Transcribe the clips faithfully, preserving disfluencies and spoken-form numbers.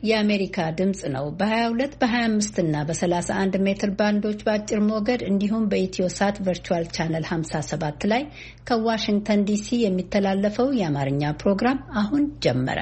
የአሜሪካ ድምጽ ነው። በ22 በ25 እና በ31 ሜትር ባንዶች በአጭር ሞገድ እንዲሁም በኢትዮሳት ቨርቹዋል ቻነል ሃምሳ ሰባት ላይ ከዋሽንግተን ዲሲ የሚተላለፈው የአማርኛ ፕሮግራም አሁን ጀመረ።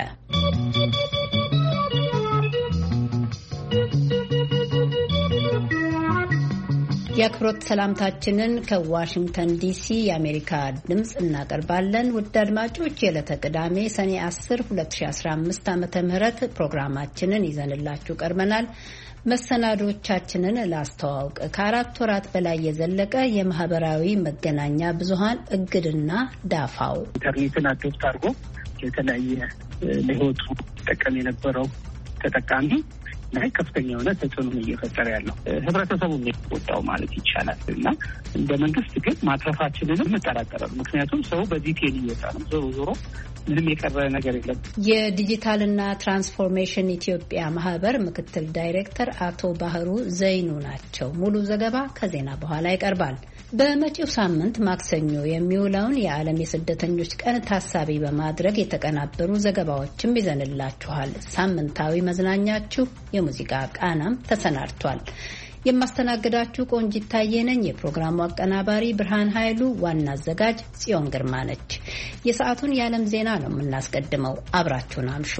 የአክብሮት ሰላምታችንን ከዋሽንግተን ዲሲ የአሜሪካ ድምጽ እናቀርባለን። ውድ አድማጮች የዕለተ ቅዳሜ ሰኔ አስር ሁለት ሺህ አስራ አምስት ዓመተ ምህረት ፕሮግራማችንን ይዘንላችሁ ቀርበናል። መሰናዶቻችንን ላስተዋውቅ። ከአራት ወራት በላይ የዘለቀ የማህበራዊ መገናኛ ብዙሃን እግድና ዳፋው ኢንተርኔትን አዶፕት አድርጎ የተለያየ ለህይወቱ ጠቀም የነበረው ተጠቃሚ ላይ ከፍተኛ የሆነ ተጽዕኖ እየፈጠረ ያለው ህብረተሰቡን የሚወጣው ማለት ይቻላል እና እንደ መንግስት ግን ማትረፋችንን እንጠራጠራለን። ምክንያቱም ሰው በዚህ ቴል እየወጣ ነው። ዞሮ ዞሮ ምንም የቀረ ነገር የለም። የዲጂታልና ትራንስፎርሜሽን ኢትዮጵያ ማህበር ምክትል ዳይሬክተር አቶ ባህሩ ዘይኑ ናቸው። ሙሉ ዘገባ ከዜና በኋላ ይቀርባል። በመጪው ሳምንት ማክሰኞ የሚውለውን የዓለም የስደተኞች ቀን ታሳቢ በማድረግ የተቀናበሩ ዘገባዎችም ይዘንላችኋል። ሳምንታዊ መዝናኛችሁ የሙዚቃ ቃናም ተሰናድቷል። የማስተናግዳችሁ ቆንጂት ታዬ ነኝ። የፕሮግራሙ አቀናባሪ ብርሃን ኃይሉ፣ ዋና አዘጋጅ ጽዮን ግርማ ነች። የሰዓቱን የዓለም ዜና ነው የምናስቀድመው። አብራችሁን አምሹ።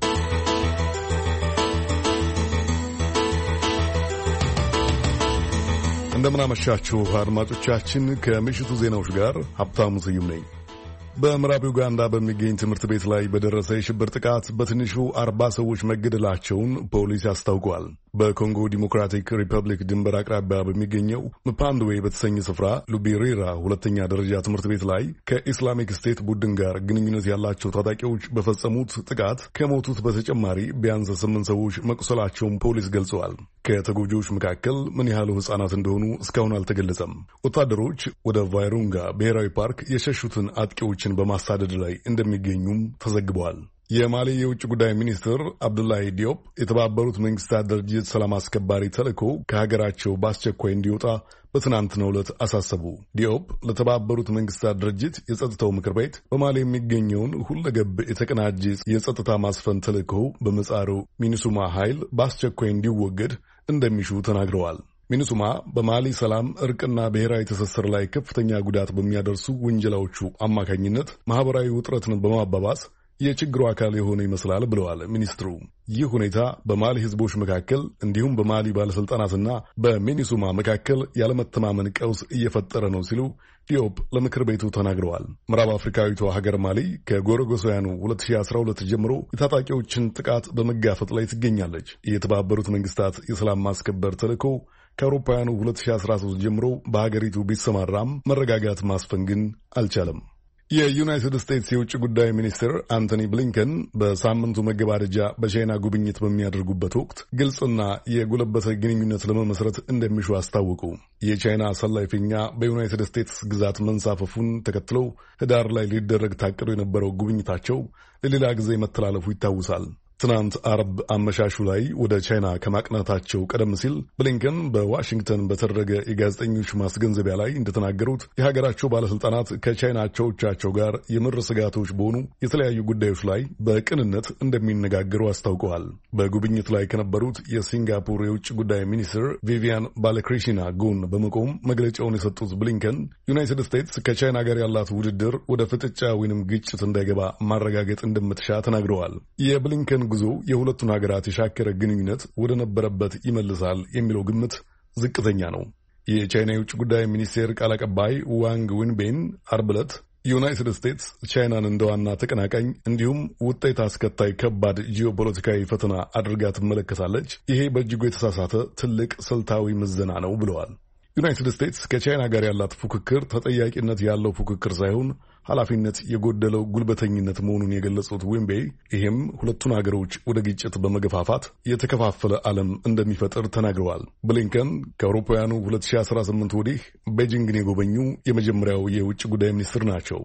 እንደምናመሻችሁ አድማጮቻችን፣ ከምሽቱ ዜናዎች ጋር ሀብታሙ ስዩም ነኝ። በምዕራብ ዩጋንዳ በሚገኝ ትምህርት ቤት ላይ በደረሰ የሽብር ጥቃት በትንሹ አርባ ሰዎች መገደላቸውን ፖሊስ አስታውቋል። በኮንጎ ዲሞክራቲክ ሪፐብሊክ ድንበር አቅራቢያ በሚገኘው ምፓንድዌ በተሰኘ ስፍራ ሉቢሬራ ሁለተኛ ደረጃ ትምህርት ቤት ላይ ከኢስላሚክ ስቴት ቡድን ጋር ግንኙነት ያላቸው ታጣቂዎች በፈጸሙት ጥቃት ከሞቱት በተጨማሪ ቢያንስ ስምንት ሰዎች መቁሰላቸውን ፖሊስ ገልጸዋል። ከተጎጂዎች መካከል ምን ያህሉ ሕጻናት እንደሆኑ እስካሁን አልተገለጸም። ወታደሮች ወደ ቫይሩንጋ ብሔራዊ ፓርክ የሸሹትን አጥቂዎችን በማሳደድ ላይ እንደሚገኙም ተዘግበዋል። የማሊ የውጭ ጉዳይ ሚኒስትር አብዱላሂ ዲዮፕ የተባበሩት መንግስታት ድርጅት ሰላም አስከባሪ ተልዕኮ ከሀገራቸው በአስቸኳይ እንዲወጣ በትናንትናው ዕለት አሳሰቡ። ዲዮፕ ለተባበሩት መንግስታት ድርጅት የጸጥታው ምክር ቤት በማሊ የሚገኘውን ሁለገብ የተቀናጀ የጸጥታ ማስፈን ተልዕኮ በምህጻሩ ሚኒሱማ ኃይል በአስቸኳይ እንዲወገድ እንደሚሹ ተናግረዋል። ሚኒሱማ በማሊ ሰላም፣ እርቅና ብሔራዊ ትስስር ላይ ከፍተኛ ጉዳት በሚያደርሱ ውንጀላዎቹ አማካኝነት ማህበራዊ ውጥረትን በማባባስ የችግሩ አካል የሆነ ይመስላል ብለዋል ሚኒስትሩ። ይህ ሁኔታ በማሊ ህዝቦች መካከል እንዲሁም በማሊ ባለስልጣናትና በሚኒሱማ መካከል ያለመተማመን ቀውስ እየፈጠረ ነው ሲሉ ዲዮፕ ለምክር ቤቱ ተናግረዋል። ምዕራብ አፍሪካዊቷ ሀገር ማሊ ከጎረጎሳውያኑ ሁለት ሺህ አስራ ሁለት ጀምሮ የታጣቂዎችን ጥቃት በመጋፈጥ ላይ ትገኛለች። የተባበሩት መንግስታት የሰላም ማስከበር ተልዕኮ ከአውሮፓውያኑ ሁለት ሺህ አስራ ሶስት ጀምሮ በሀገሪቱ ቢሰማራም መረጋጋት ማስፈን ግን አልቻለም። የዩናይትድ ስቴትስ የውጭ ጉዳይ ሚኒስትር አንቶኒ ብሊንከን በሳምንቱ መገባደጃ በቻይና ጉብኝት በሚያደርጉበት ወቅት ግልጽና የጎለበተ ግንኙነት ለመመስረት እንደሚሹ አስታወቁ። የቻይና ሰላይ ፊኛ በዩናይትድ ስቴትስ ግዛት መንሳፈፉን ተከትለው ህዳር ላይ ሊደረግ ታቅዶ የነበረው ጉብኝታቸው ለሌላ ጊዜ መተላለፉ ይታወሳል። ትናንት አርብ አመሻሹ ላይ ወደ ቻይና ከማቅናታቸው ቀደም ሲል ብሊንከን በዋሽንግተን በተደረገ የጋዜጠኞች ማስገንዘቢያ ላይ እንደተናገሩት የሀገራቸው ባለስልጣናት ከቻይና አቻዎቻቸው ጋር የምር ስጋቶች በሆኑ የተለያዩ ጉዳዮች ላይ በቅንነት እንደሚነጋገሩ አስታውቀዋል። በጉብኝት ላይ ከነበሩት የሲንጋፖር የውጭ ጉዳይ ሚኒስትር ቪቪያን ባለክሪሽና ጎን በመቆም መግለጫውን የሰጡት ብሊንከን ዩናይትድ ስቴትስ ከቻይና ጋር ያላት ውድድር ወደ ፍጥጫ ወይንም ግጭት እንዳይገባ ማረጋገጥ እንደምትሻ ተናግረዋል። የብሊንከን ጉዞ የሁለቱን ሀገራት የሻከረ ግንኙነት ወደ ነበረበት ይመልሳል የሚለው ግምት ዝቅተኛ ነው። የቻይና የውጭ ጉዳይ ሚኒስቴር ቃል አቀባይ ዋንግ ዊንቤን አርብ ዕለት ዩናይትድ ስቴትስ ቻይናን እንደ ዋና ተቀናቃኝ እንዲሁም ውጤት አስከታይ ከባድ ጂኦፖለቲካዊ ፈተና አድርጋ ትመለከታለች፣ ይሄ በእጅጉ የተሳሳተ ትልቅ ስልታዊ ምዘና ነው ብለዋል። ዩናይትድ ስቴትስ ከቻይና ጋር ያላት ፉክክር ተጠያቂነት ያለው ፉክክር ሳይሆን ኃላፊነት የጎደለው ጉልበተኝነት መሆኑን የገለጹት ዊንቤ ይህም ሁለቱን ሀገሮች ወደ ግጭት በመገፋፋት የተከፋፈለ ዓለም እንደሚፈጥር ተናግረዋል። ብሊንከን ከአውሮፓውያኑ ሁለት ሺህ አስራ ስምንት ወዲህ ቤጂንግን የጎበኙ የመጀመሪያው የውጭ ጉዳይ ሚኒስትር ናቸው።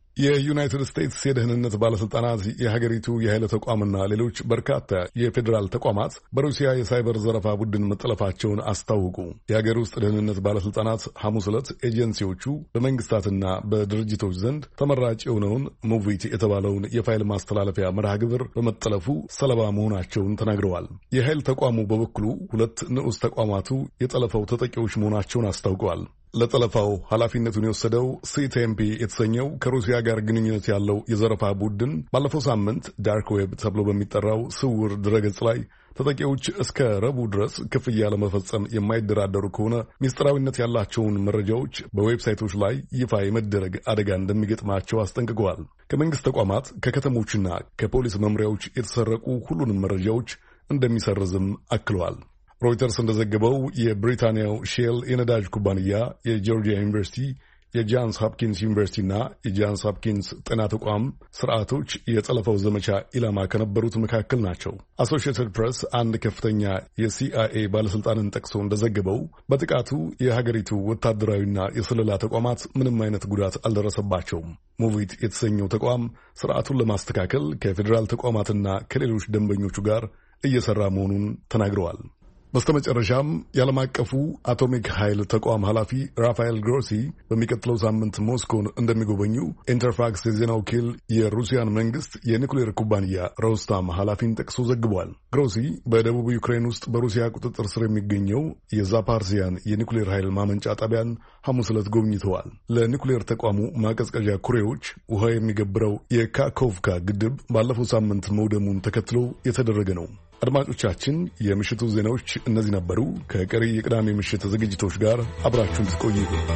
የዩናይትድ ስቴትስ የደህንነት ባለስልጣናት የሀገሪቱ የኃይል ተቋምና ሌሎች በርካታ የፌዴራል ተቋማት በሩሲያ የሳይበር ዘረፋ ቡድን መጠለፋቸውን አስታወቁ። የሀገር ውስጥ ደህንነት ባለስልጣናት ሐሙስ ዕለት ኤጀንሲዎቹ በመንግስታትና በድርጅቶች ዘንድ ተመራጭ የሆነውን ሙቪት የተባለውን የፋይል ማስተላለፊያ መርሃ ግብር በመጠለፉ ሰለባ መሆናቸውን ተናግረዋል። የኃይል ተቋሙ በበኩሉ ሁለት ንዑስ ተቋማቱ የጠለፈው ተጠቂዎች መሆናቸውን አስታውቀዋል። ለጠለፋው ኃላፊነቱን የወሰደው ሲቴምፒ የተሰኘው ከሩሲያ ጋር ግንኙነት ያለው የዘረፋ ቡድን ባለፈው ሳምንት ዳርክ ዌብ ተብሎ በሚጠራው ስውር ድረገጽ ላይ ተጠቂዎች እስከ ረቡዕ ድረስ ክፍያ ለመፈጸም የማይደራደሩ ከሆነ ምስጢራዊነት ያላቸውን መረጃዎች በዌብሳይቶች ላይ ይፋ የመደረግ አደጋ እንደሚገጥማቸው አስጠንቅቀዋል። ከመንግስት ተቋማት፣ ከከተሞችና ከፖሊስ መምሪያዎች የተሰረቁ ሁሉንም መረጃዎች እንደሚሰርዝም አክለዋል። ሮይተርስ እንደዘገበው የብሪታንያው ሼል የነዳጅ ኩባንያ፣ የጆርጂያ ዩኒቨርሲቲ፣ የጃንስ ሆፕኪንስ ዩኒቨርሲቲና የጃንስ ሆፕኪንስ ጤና ተቋም ስርዓቶች የጠለፈው ዘመቻ ኢላማ ከነበሩት መካከል ናቸው። አሶሺየትድ ፕሬስ አንድ ከፍተኛ የሲአይኤ ባለስልጣንን ጠቅሶ እንደዘገበው በጥቃቱ የሀገሪቱ ወታደራዊና የስለላ ተቋማት ምንም አይነት ጉዳት አልደረሰባቸውም። ሙቪት የተሰኘው ተቋም ስርዓቱን ለማስተካከል ከፌዴራል ተቋማትና ከሌሎች ደንበኞቹ ጋር እየሰራ መሆኑን ተናግረዋል። በስተመጨረሻም የዓለም አቀፉ አቶሚክ ኃይል ተቋም ኃላፊ ራፋኤል ግሮሲ በሚቀጥለው ሳምንት ሞስኮን እንደሚጎበኙ ኢንተርፋክስ የዜና ወኪል የሩሲያን መንግስት የኒኩሌር ኩባንያ ሮስታም ኃላፊን ጠቅሶ ዘግቧል። ግሮሲ በደቡብ ዩክሬን ውስጥ በሩሲያ ቁጥጥር ስር የሚገኘው የዛፓርሲያን የኒኩሌር ኃይል ማመንጫ ጣቢያን ሐሙስ ዕለት ጎብኝተዋል። ለኒኩሌር ተቋሙ ማቀዝቀዣ ኩሬዎች ውሃ የሚገብረው የካኮቭካ ግድብ ባለፈው ሳምንት መውደሙን ተከትሎ የተደረገ ነው። አድማጮቻችን፣ የምሽቱ ዜናዎች እነዚህ ነበሩ። ከቀሪ የቅዳሜ ምሽት ዝግጅቶች ጋር አብራችሁን ትቆዩ።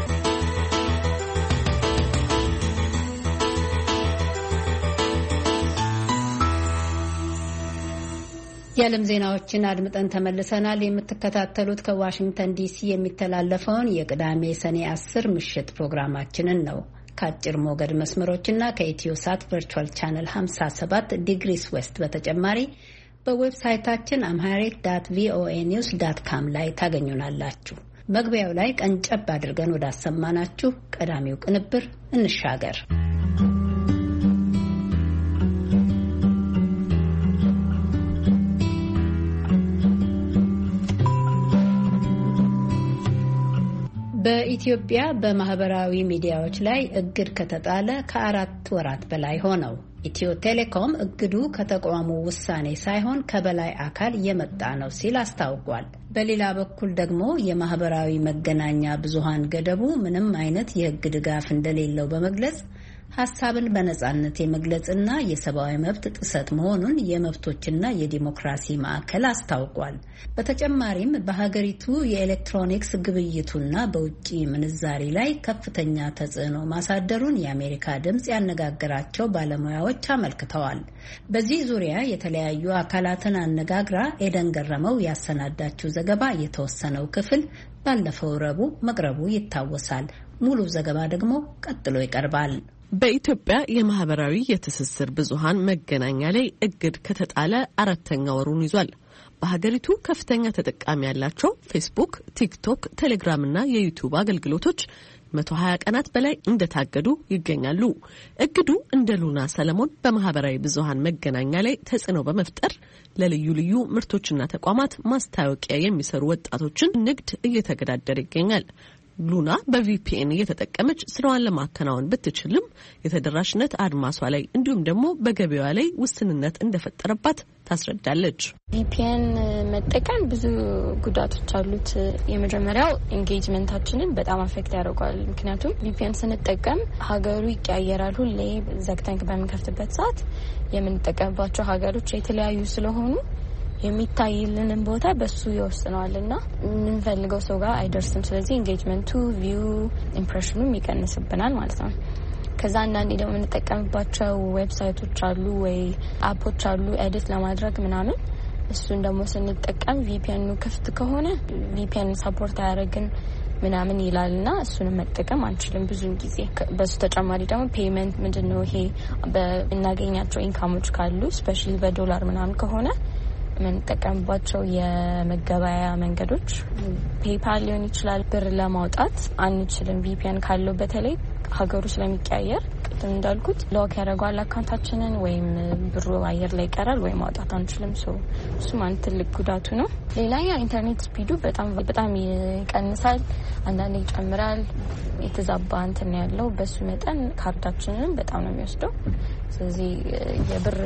የዓለም ዜናዎችን አድምጠን ተመልሰናል። የምትከታተሉት ከዋሽንግተን ዲሲ የሚተላለፈውን የቅዳሜ ሰኔ አስር ምሽት ፕሮግራማችንን ነው። ከአጭር ሞገድ መስመሮችና ከኢትዮ ሳት ቨርቹዋል ቻነል ሃምሳ ሰባት ዲግሪስ ዌስት በተጨማሪ በዌብሳይታችን አምሃሪክ ዳት ቪኦኤ ኒውስ ዳት ካም ላይ ታገኙናላችሁ። መግቢያው ላይ ቀንጨብ አድርገን ወዳሰማናችሁ ቀዳሚው ቅንብር እንሻገር። በኢትዮጵያ በማህበራዊ ሚዲያዎች ላይ እግድ ከተጣለ ከአራት ወራት በላይ ሆነው። ኢትዮ ቴሌኮም እግዱ ከተቋሙ ውሳኔ ሳይሆን ከበላይ አካል የመጣ ነው ሲል አስታውቋል። በሌላ በኩል ደግሞ የማህበራዊ መገናኛ ብዙሃን ገደቡ ምንም አይነት የሕግ ድጋፍ እንደሌለው በመግለጽ ሀሳብን በነጻነት የመግለጽና የሰብአዊ መብት ጥሰት መሆኑን የመብቶችና የዲሞክራሲ ማዕከል አስታውቋል። በተጨማሪም በሀገሪቱ የኤሌክትሮኒክስ ግብይቱና በውጭ ምንዛሪ ላይ ከፍተኛ ተጽዕኖ ማሳደሩን የአሜሪካ ድምፅ ያነጋገራቸው ባለሙያዎች አመልክተዋል። በዚህ ዙሪያ የተለያዩ አካላትን አነጋግራ ኤደን ገረመው ያሰናዳችው ዘገባ የተወሰነው ክፍል ባለፈው ረቡዕ መቅረቡ ይታወሳል። ሙሉ ዘገባ ደግሞ ቀጥሎ ይቀርባል። በኢትዮጵያ የማህበራዊ የትስስር ብዙሃን መገናኛ ላይ እግድ ከተጣለ አራተኛ ወሩን ይዟል። በሀገሪቱ ከፍተኛ ተጠቃሚ ያላቸው ፌስቡክ፣ ቲክቶክ፣ ቴሌግራም እና የዩቲዩብ አገልግሎቶች መቶ ሀያ ቀናት በላይ እንደታገዱ ይገኛሉ። እግዱ እንደ ሉና ሰለሞን በማህበራዊ ብዙሃን መገናኛ ላይ ተጽዕኖ በመፍጠር ለልዩ ልዩ ምርቶችና ተቋማት ማስታወቂያ የሚሰሩ ወጣቶችን ንግድ እየተገዳደረ ይገኛል። ሉና በቪፒኤን እየተጠቀመች ስራዋን ለማከናወን ብትችልም የተደራሽነት አድማሷ ላይ እንዲሁም ደግሞ በገበያዋ ላይ ውስንነት እንደፈጠረባት ታስረዳለች። ቪፒኤን መጠቀም ብዙ ጉዳቶች አሉት። የመጀመሪያው ኢንጌጅመንታችንን በጣም አፌክት ያደርጋል። ምክንያቱም ቪፒኤን ስንጠቀም ሀገሩ ይቀያየራል። ሁሌ ዘግተን በምንከፍትበት ሰዓት የምንጠቀምባቸው ሀገሮች የተለያዩ ስለሆኑ የሚታይልንን ቦታ በሱ ይወስነዋልና የምንፈልገው ሰው ጋር አይደርስም። ስለዚህ ኢንጌጅመንቱ፣ ቪው፣ ኢምፕሬሽኑም ይቀንስብናል ማለት ነው። ከዛ አንዳንዴ ደግሞ የምንጠቀምባቸው ዌብሳይቶች አሉ ወይ አፖች አሉ ኤዲት ለማድረግ ምናምን። እሱን ደግሞ ስንጠቀም ቪፒኤኑ ክፍት ከሆነ ቪፒኤን ሰፖርት አያደርግን ምናምን ይላልና እሱንም መጠቀም አንችልም ብዙ ጊዜ። በሱ ተጨማሪ ደግሞ ፔይመንት ምንድነው ይሄ በእናገኛቸው ኢንካሞች ካሉ ስፔሻሊ በዶላር ምናምን ከሆነ የምንጠቀምባቸው የመገበያያ መንገዶች ፔይፓል ሊሆን ይችላል። ብር ለማውጣት አንችልም ቪፒኤን ካለው በተለይ ሀገሩ ስለሚቀያየር ቅድም እንዳልኩት ሎክ ያደርጋል አካውንታችንን ወይም ብሩ አየር ላይ ይቀራል ወይም ማውጣት አንችልም። ሶ እሱ ማለት ትልቅ ጉዳቱ ነው። ሌላኛው ኢንተርኔት ስፒዱ በጣም በጣም ይቀንሳል፣ አንዳንዴ ይጨምራል። የተዛባ እንትን ያለው በሱ መጠን ካርዳችንን በጣም ነው የሚወስደው። ስለዚህ የብር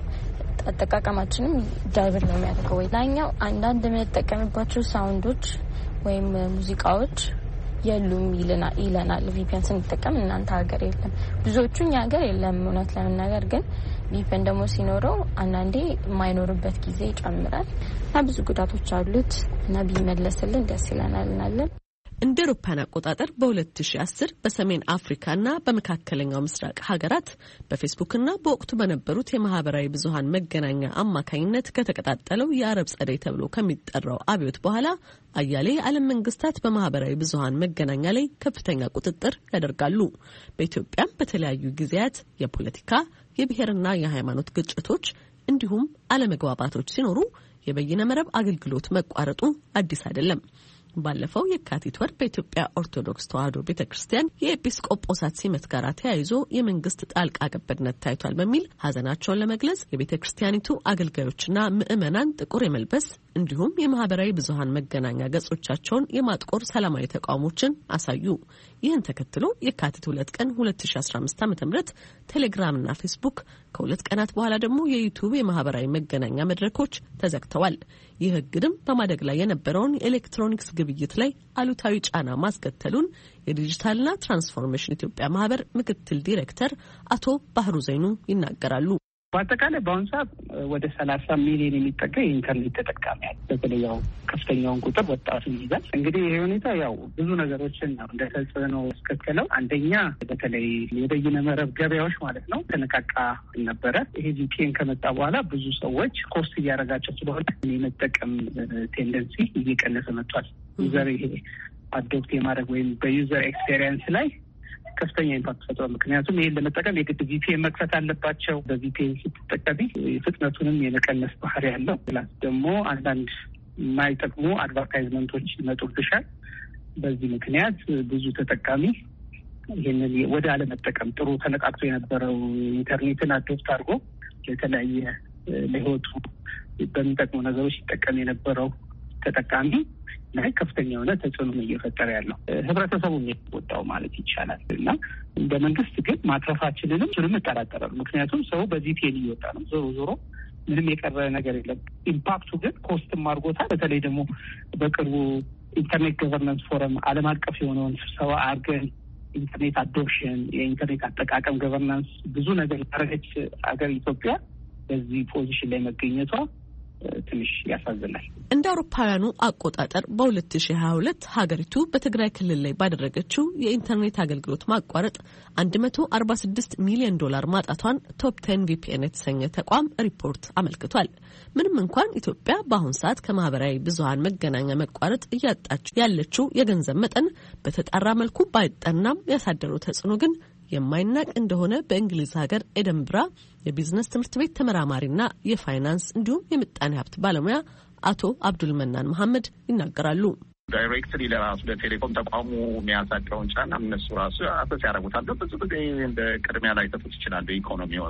አጠቃቀማችንም ዳይቨር ነው የሚያደርገው። ሌላኛው አንዳንድ የምንጠቀምባቸው ሳውንዶች ወይም ሙዚቃዎች የሉም ይለናል ቪፒኤን ስንጠቀም። እናንተ ሀገር የለም፣ ብዙዎቹ እኛ ሀገር የለም እውነት ለመናገር ግን ቪፒኤን ደግሞ ሲኖረው አንዳንዴ የማይኖርበት ጊዜ ይጨምራል እና ብዙ ጉዳቶች አሉት እና ቢመለስልን ደስ ይለናል እናለን። እንደ አውሮፓውያን አቆጣጠር በ2010 በሰሜን አፍሪካና በመካከለኛው ምስራቅ ሀገራት በፌስቡክና በወቅቱ በነበሩት የማህበራዊ ብዙሃን መገናኛ አማካኝነት ከተቀጣጠለው የአረብ ጸደይ ተብሎ ከሚጠራው አብዮት በኋላ አያሌ የዓለም መንግስታት በማህበራዊ ብዙሃን መገናኛ ላይ ከፍተኛ ቁጥጥር ያደርጋሉ። በኢትዮጵያም በተለያዩ ጊዜያት የፖለቲካ የብሔርና የሃይማኖት ግጭቶች እንዲሁም አለመግባባቶች ሲኖሩ የበይነ መረብ አገልግሎት መቋረጡ አዲስ አይደለም። ባለፈው የካቲት ወር በኢትዮጵያ ኦርቶዶክስ ተዋሕዶ ቤተክርስቲያን የኤጲስቆጶሳት ሲመት ጋር ተያይዞ የመንግስት ጣልቃ ገብነት ታይቷል በሚል ሀዘናቸውን ለመግለጽ የቤተክርስቲያኒቱ አገልጋዮችና ምዕመናን ጥቁር የመልበስ እንዲሁም የማህበራዊ ብዙሃን መገናኛ ገጾቻቸውን የማጥቆር ሰላማዊ ተቃውሞችን አሳዩ። ይህን ተከትሎ የካቲት ሁለት ቀን ሁለት ሺ አስራ አምስት ዓ.ም ቴሌግራምና ፌስቡክ ከሁለት ቀናት በኋላ ደግሞ የዩቲዩብ የማህበራዊ መገናኛ መድረኮች ተዘግተዋል። ይህ እግድም በማደግ ላይ የነበረውን የኤሌክትሮኒክስ ግብይት ላይ አሉታዊ ጫና ማስከተሉን የዲጂታልና ትራንስፎርሜሽን ኢትዮጵያ ማህበር ምክትል ዲሬክተር አቶ ባህሩ ዘይኑ ይናገራሉ። በአጠቃላይ በአሁኑ ሰዓት ወደ ሰላሳ ሚሊዮን የሚጠጋ የኢንተርኔት ተጠቃሚ ያለ፣ በተለይ ያው ከፍተኛውን ቁጥር ወጣቱ ይይዛል። እንግዲህ ይህ ሁኔታ ያው ብዙ ነገሮችን ነው እንደ ተጽዕኖ ያስከተለው። አንደኛ በተለይ የበይነ መረብ ገበያዎች ማለት ነው ተነቃቃ ነበረ። ይሄ ቪፒኤን ከመጣ በኋላ ብዙ ሰዎች ኮስት እያደረጋቸው ስለሆነ የመጠቀም ቴንደንሲ እየቀነሰ መጥቷል። ዩዘር ይሄ አዶፕት የማድረግ ወይም በዩዘር ኤክስፔሪየንስ ላይ ከፍተኛ ኢምፓክት ፈጥሯል። ምክንያቱም ይሄን ለመጠቀም የግድ ቪፒኤን መክፈት አለባቸው። በቪፒኤን ስትጠቀሚ ፍጥነቱንም የመቀነስ ባህሪ ያለው ፕላስ ደግሞ አንዳንድ የማይጠቅሙ አድቨርታይዝመንቶች ይመጡብሻል። በዚህ ምክንያት ብዙ ተጠቃሚ ይህንን ወደ አለመጠቀም ጥሩ ተነቃቅቶ የነበረው ኢንተርኔትን አዶፕት አድርጎ የተለያየ ለህይወቱ በሚጠቅሙ ነገሮች ሲጠቀም የነበረው ተጠቃሚ ላይ ከፍተኛ የሆነ ተጽዕኖ እየፈጠረ ያለው ህብረተሰቡ የሚወጣው ማለት ይቻላል። እና እንደ መንግስት ግን ማትረፋችንንም ችልም እጠራጠራለሁ። ምክንያቱም ሰው በቪፒኤን እየወጣ ነው። ዞሮ ዞሮ ምንም የቀረ ነገር የለም። ኢምፓክቱ ግን ኮስትም አድርጎታል። በተለይ ደግሞ በቅርቡ ኢንተርኔት ገቨርናንስ ፎረም ዓለም አቀፍ የሆነውን ስብሰባ አድርገን ኢንተርኔት አዶፕሽን፣ የኢንተርኔት አጠቃቀም ገቨርናንስ ብዙ ነገር ያደረገች ሀገር ኢትዮጵያ በዚህ ፖዚሽን ላይ መገኘቷ ትንሽ ያሳዝናል። እንደ አውሮፓውያኑ አቆጣጠር በሁለት ሺህ ሀያ ሁለት ሀገሪቱ በትግራይ ክልል ላይ ባደረገችው የኢንተርኔት አገልግሎት ማቋረጥ አንድ መቶ አርባ ስድስት ሚሊዮን ዶላር ማጣቷን ቶፕ ቴን ቪፒኤን የተሰኘ ተቋም ሪፖርት አመልክቷል። ምንም እንኳን ኢትዮጵያ በአሁኑ ሰዓት ከማህበራዊ ብዙሃን መገናኛ መቋረጥ እያጣች ያለችው የገንዘብ መጠን በተጣራ መልኩ ባይጠናም ያሳደረው ተጽዕኖ ግን የማይናቅ እንደሆነ በእንግሊዝ ሀገር ኤደንብራ የቢዝነስ ትምህርት ቤት ተመራማሪና የፋይናንስ እንዲሁም የምጣኔ ሀብት ባለሙያ አቶ አብዱል መናን መሐመድ ይናገራሉ። ዳይሬክትሊ ለራሱ ለቴሌኮም ተቋሙ የሚያሳድረውን ጫና እነሱ ራሱ አሰስ ያደርጉታል። ብዙ ጊዜ እንደ ቅድሚያ ላይ ተፈት ይችላል። ኢኮኖሚው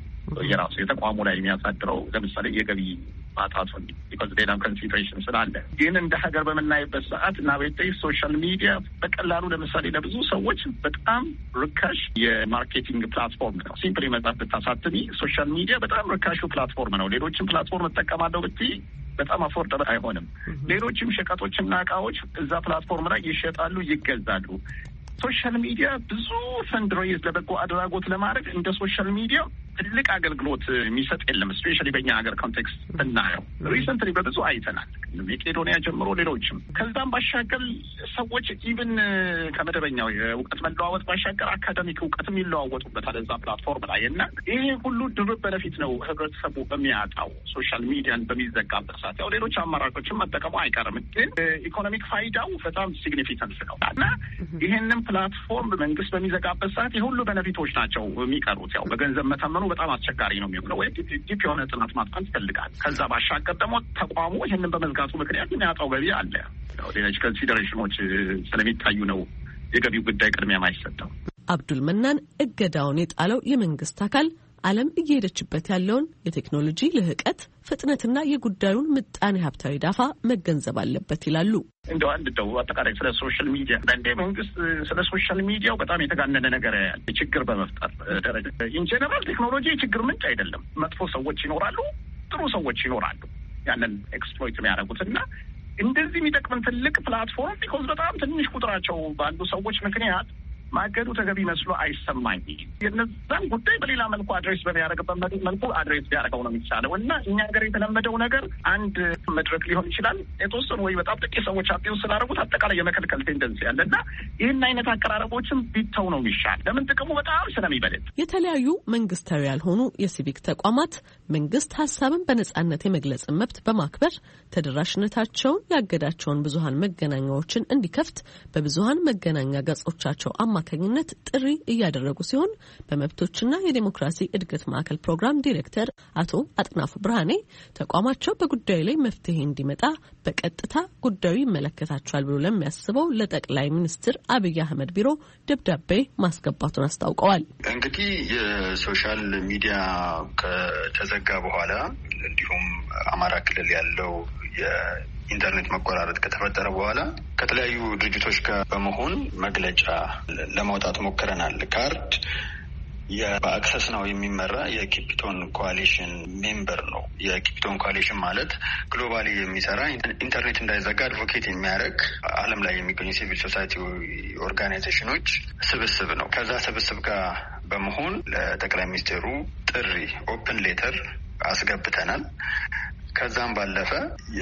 የራሱ የተቋሙ ላይ የሚያሳድረው ለምሳሌ የገቢ ማጣቱን ቢኮዝ ሌላም ኮንሲደሬሽን ስላለ፣ ግን እንደ ሀገር በምናይበት ሰዓት እና ቤተ ሶሻል ሚዲያ በቀላሉ ለምሳሌ ለብዙ ሰዎች በጣም ርካሽ የማርኬቲንግ ፕላትፎርም ነው። ሲምፕሊ መጻፍ ብታሳትሚ ሶሻል ሚዲያ በጣም ርካሹ ፕላትፎርም ነው። ሌሎችም ፕላትፎርም እጠቀማለሁ ብትይ በጣም አፎርደብል አይሆንም። ሌሎችም ሸቀጦችና እቃዎች እዛ ፕላትፎርም ላይ ይሸጣሉ፣ ይገዛሉ። ሶሻል ሚዲያ ብዙ ፈንድሬዝ ለበጎ አድራጎት ለማድረግ እንደ ሶሻል ሚዲያ ትልቅ አገልግሎት የሚሰጥ የለም። ስፔሻሊ በእኛ ሀገር ኮንቴክስት ብናየው ሪሰንትሊ በብዙ አይተናል፣ መቄዶኒያ ጀምሮ ሌሎችም። ከዛም ባሻገር ሰዎች ኢቭን ከመደበኛው የእውቀት መለዋወጥ ባሻገር አካዳሚክ እውቀትም ይለዋወጡበታል እዛ ፕላትፎርም ላይ እና ይሄ ሁሉ ድርብ በነፊት ነው ህብረተሰቡ በሚያጣው ሶሻል ሚዲያን በሚዘጋበት ሰዓት። ያው ሌሎች አማራጮችን መጠቀሙ አይቀርም፣ ግን ኢኮኖሚክ ፋይዳው በጣም ሲግኒፊካንት ነው እና ይሄንን ፕላትፎርም መንግስት በሚዘጋበት ሰዓት የሁሉ በነፊቶች ናቸው የሚቀሩት። ያው በገንዘብ መተመኑ በጣም አስቸጋሪ ነው የሚሆነው፣ ወይ ዲፕ የሆነ ጥናት ማጥፋት ይፈልጋል። ከዛ ባሻገር ደግሞ ተቋሙ ይህንን በመዝጋቱ ምክንያት የሚያጣው ገቢ አለ። ሌሎች ኮንሲደሬሽኖች ስለሚታዩ ነው የገቢው ጉዳይ ቅድሚያ ማይሰጠው። አብዱል መናን እገዳውን የጣለው የመንግስት አካል ዓለም እየሄደችበት ያለውን የቴክኖሎጂ ልህቀት ፍጥነትና የጉዳዩን ምጣኔ ሀብታዊ ዳፋ መገንዘብ አለበት ይላሉ። እንደው አንድ ደው አጠቃላይ ስለ ሶሻል ሚዲያ እንደ መንግስት ስለ ሶሻል ሚዲያው በጣም የተጋነነ ነገር ችግር በመፍጠር ደረጃ ኢንጀነራል ቴክኖሎጂ ችግር ምንጭ አይደለም። መጥፎ ሰዎች ይኖራሉ፣ ጥሩ ሰዎች ይኖራሉ ያንን ኤክስፕሎይት የሚያደርጉትና እንደዚህ የሚጠቅመን ትልቅ ፕላትፎርም ቢኮዝ በጣም ትንሽ ቁጥራቸው ባሉ ሰዎች ምክንያት ማገዱ ተገቢ መስሎ አይሰማኝም። የነዛን ጉዳይ በሌላ መልኩ አድሬስ በሚያደርግበት መልኩ አድሬስ ቢያደርገው ነው የሚቻለው እና እኛ ሀገር የተለመደው ነገር አንድ መድረክ ሊሆን ይችላል የተወሰኑ ወይ በጣም ጥቂት ሰዎች አቢው ስላደረጉት አጠቃላይ የመከልከል ቴንደንሲ ያለ እና ይህን አይነት አቀራረቦችን ቢተው ነው የሚሻል። ለምን ጥቅሙ በጣም ስለሚበልጥ። የተለያዩ መንግስታዊ ያልሆኑ የሲቪክ ተቋማት መንግስት ሀሳብን በነጻነት የመግለጽን መብት በማክበር ተደራሽነታቸውን ያገዳቸውን ብዙሀን መገናኛዎችን እንዲከፍት በብዙሀን መገናኛ ገጾቻቸው አማካኝነት ጥሪ እያደረጉ ሲሆን በመብቶችና የዲሞክራሲ እድገት ማዕከል ፕሮግራም ዲሬክተር አቶ አጥናፉ ብርሃኔ ተቋማቸው በጉዳዩ ላይ መፍትሄ እንዲመጣ በቀጥታ ጉዳዩ ይመለከታቸዋል ብሎ ለሚያስበው ለጠቅላይ ሚኒስትር አብይ አህመድ ቢሮ ደብዳቤ ማስገባቱን አስታውቀዋል። እንግዲህ የሶሻል ሚዲያ ከተዘጋ በኋላ እንዲሁም አማራ ክልል ያለው የኢንተርኔት መቆራረጥ ከተፈጠረ በኋላ ከተለያዩ ድርጅቶች ጋር በመሆን መግለጫ ለማውጣት ሞክረናል። ካርድ በአክሰስ ነው የሚመራ የኪፒቶን ኮአሊሽን ሜምበር ነው። የኪፒቶን ኮአሊሽን ማለት ግሎባሊ የሚሰራ ኢንተርኔት እንዳይዘጋ አድቮኬት የሚያደርግ ዓለም ላይ የሚገኙ ሲቪል ሶሳይቲ ኦርጋናይዜሽኖች ስብስብ ነው። ከዛ ስብስብ ጋር በመሆን ለጠቅላይ ሚኒስትሩ ጥሪ ኦፕን ሌተር አስገብተናል። ከዛም ባለፈ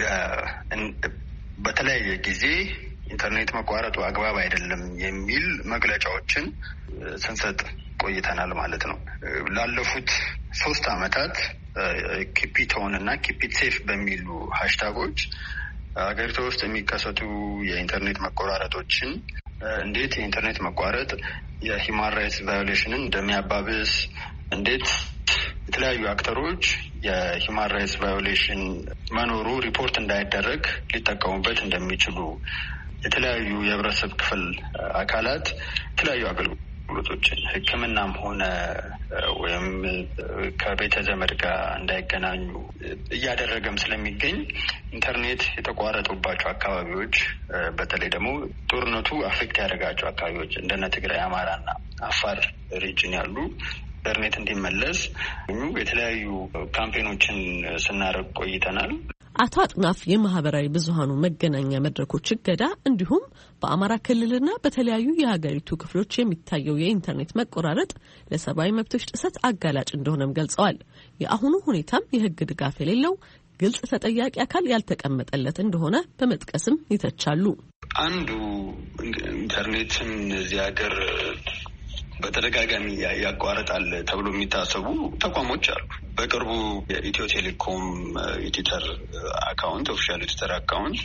በተለያየ ጊዜ ኢንተርኔት መቋረጡ አግባብ አይደለም የሚል መግለጫዎችን ስንሰጥ ቆይተናል ማለት ነው። ላለፉት ሶስት አመታት ኪፒቶን እና ኪፒት ሴፍ በሚሉ ሃሽታጎች ሀገሪቱ ውስጥ የሚከሰቱ የኢንተርኔት መቆራረጦችን እንዴት የኢንተርኔት መቋረጥ የሂውማን ራይትስ ቫዮሌሽንን እንደሚያባብስ እንዴት የተለያዩ አክተሮች የሂውማን ራይትስ ቫዮሌሽን መኖሩ ሪፖርት እንዳይደረግ ሊጠቀሙበት እንደሚችሉ የተለያዩ የህብረተሰብ ክፍል አካላት የተለያዩ አገልግሎቶችን ሕክምናም ሆነ ወይም ከቤተ ዘመድ ጋር እንዳይገናኙ እያደረገም ስለሚገኝ ኢንተርኔት የተቋረጡባቸው አካባቢዎች በተለይ ደግሞ ጦርነቱ አፌክት ያደረጋቸው አካባቢዎች እንደነ ትግራይ፣ አማራና አፋር ሪጅን ያሉ ኢንተርኔት እንዲመለስ የተለያዩ ካምፔኖችን ስናደርግ ቆይተናል። አቶ አጥናፍ የማህበራዊ ብዙሃኑ መገናኛ መድረኮች እገዳ እንዲሁም በአማራ ክልልና በተለያዩ የሀገሪቱ ክፍሎች የሚታየው የኢንተርኔት መቆራረጥ ለሰብአዊ መብቶች ጥሰት አጋላጭ እንደሆነም ገልጸዋል። የአሁኑ ሁኔታም የህግ ድጋፍ የሌለው ግልጽ ተጠያቂ አካል ያልተቀመጠለት እንደሆነ በመጥቀስም ይተቻሉ። አንዱ ኢንተርኔትን እዚህ ሀገር በተደጋጋሚ ያቋርጣል ተብሎ የሚታሰቡ ተቋሞች አሉ። በቅርቡ የኢትዮ ቴሌኮም የትዊተር አካውንት ኦፊሻል የትዊተር አካውንት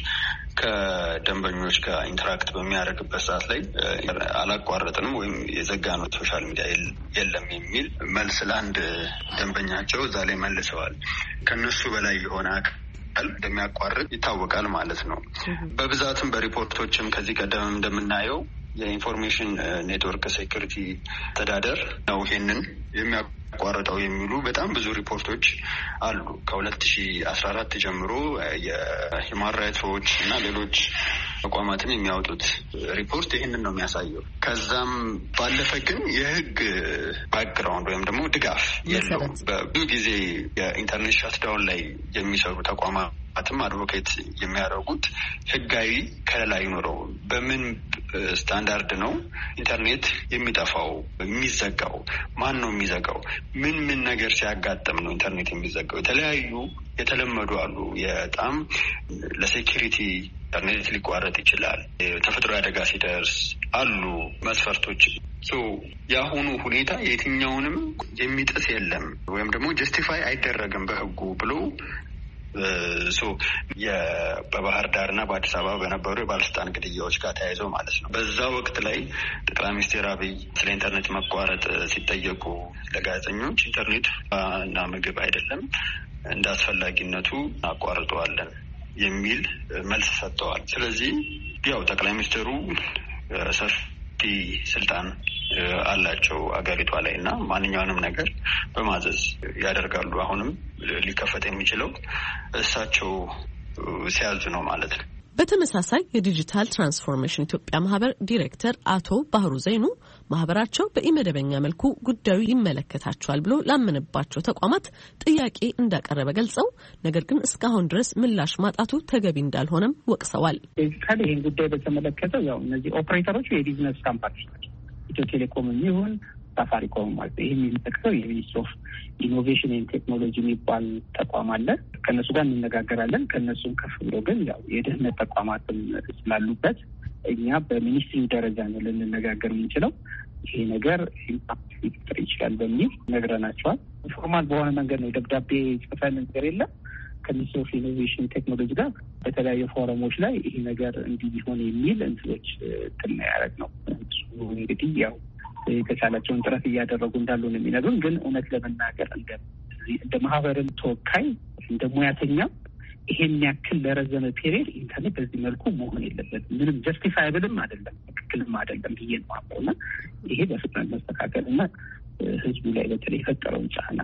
ከደንበኞች ጋር ኢንተራክት በሚያደርግበት ሰዓት ላይ አላቋረጥንም ወይም የዘጋ ነው ሶሻል ሚዲያ የለም የሚል መልስ ለአንድ ደንበኛቸው እዛ ላይ መልሰዋል። ከነሱ በላይ የሆነ አካል እንደሚያቋርጥ ይታወቃል ማለት ነው። በብዛትም በሪፖርቶችም ከዚህ ቀደም እንደምናየው የኢንፎርሜሽን ኔትወርክ ሴኩሪቲ አስተዳደር ነው ይሄንን የሚያቋርጠው የሚሉ በጣም ብዙ ሪፖርቶች አሉ። ከሁለት ሺ አስራ አራት ጀምሮ የሂውማን ራይትስ ዎች እና ሌሎች ተቋማትን የሚያወጡት ሪፖርት ይሄንን ነው የሚያሳየው። ከዛም ባለፈ ግን የህግ ባክግራውንድ ወይም ደግሞ ድጋፍ የለውም። በብዙ ጊዜ የኢንተርኔት ሻትዳውን ላይ የሚሰሩ ተቋማት አትም አድቮኬት የሚያደርጉት ህጋዊ ከለላ ይኖረው በምን ስታንዳርድ ነው ኢንተርኔት የሚጠፋው የሚዘጋው? ማን ነው የሚዘጋው? ምን ምን ነገር ሲያጋጥም ነው ኢንተርኔት የሚዘጋው? የተለያዩ የተለመዱ አሉ። በጣም ለሴኪሪቲ ኢንተርኔት ሊቋረጥ ይችላል። ተፈጥሮ አደጋ ሲደርስ አሉ መስፈርቶች። ሶ የአሁኑ ሁኔታ የትኛውንም የሚጥስ የለም ወይም ደግሞ ጀስቲፋይ አይደረግም በህጉ ብሎ ሶ በባህር ዳርና በአዲስ አበባ በነበሩ የባለስልጣን ግድያዎች ጋር ተያይዘው ማለት ነው። በዛ ወቅት ላይ ጠቅላይ ሚኒስትር አብይ ስለ ኢንተርኔት መቋረጥ ሲጠየቁ ለጋዜጠኞች ኢንተርኔት እና ምግብ አይደለም፣ እንደ አስፈላጊነቱ እናቋርጠዋለን የሚል መልስ ሰጥተዋል። ስለዚህ ያው ጠቅላይ ሚኒስትሩ ሰፊ ስልጣን አላቸው አገሪቷ ላይና ማንኛውንም ነገር በማዘዝ ያደርጋሉ። አሁንም ሊከፈት የሚችለው እሳቸው ሲያዙ ነው ማለት ነው። በተመሳሳይ የዲጂታል ትራንስፎርሜሽን ኢትዮጵያ ማህበር ዲሬክተር አቶ ባህሩ ዘይኑ ማህበራቸው በኢመደበኛ መልኩ ጉዳዩ ይመለከታቸዋል ብሎ ላመነባቸው ተቋማት ጥያቄ እንዳቀረበ ገልጸው ነገር ግን እስካሁን ድረስ ምላሽ ማጣቱ ተገቢ እንዳልሆነም ወቅሰዋል። ታዲያ ይህን ጉዳይ በተመለከተ ያው እነዚህ ኦፕሬተሮች የቢዝነስ ካምፓኒዎች ናቸው። ኢትዮ ቴሌኮም ይሁን ሳፋሪኮም ማለት ይሄ የሚጠቅሰው የሚኒስትሪ ኦፍ ኢኖቬሽን ኤንድ ቴክኖሎጂ የሚባል ተቋም አለ። ከነሱ ጋር እንነጋገራለን። ከነሱም ከፍ ብሎ ግን ያው የደህንነት ተቋማትም ስላሉበት እኛ በሚኒስትሪ ደረጃ ነው ልንነጋገር የምንችለው። ይሄ ነገር ኢምፓክት ሊፈጥር ይችላል በሚል ነግረናቸዋል። ፎርማል በሆነ መንገድ ነው ደብዳቤ ጽፈን ነገር የለም ከሚኒስትሪ ኦፍ ኢኖቬሽን ቴክኖሎጂ ጋር በተለያዩ ፎረሞች ላይ ይሄ ነገር እንዲህ ቢሆን የሚል እንትሎች ትና ያደረግ ነው። እሱ እንግዲህ ያው የተቻላቸውን ጥረት እያደረጉ እንዳሉ ነው የሚነግሩን። ግን እውነት ለመናገር እንደ እንደ ማህበርን ተወካይ እንደ ሙያተኛ ይሄን ያክል ለረዘመ ፔሪየድ ኢንተርኔት በዚህ መልኩ መሆን የለበትም። ምንም ጀስቲፋይብልም አይደለም፣ ትክክልም አይደለም ብዬ ነው አምነውና ይሄ በፍጥነት መስተካከል እና ህዝቡ ላይ በተለይ የፈጠረውን ጫና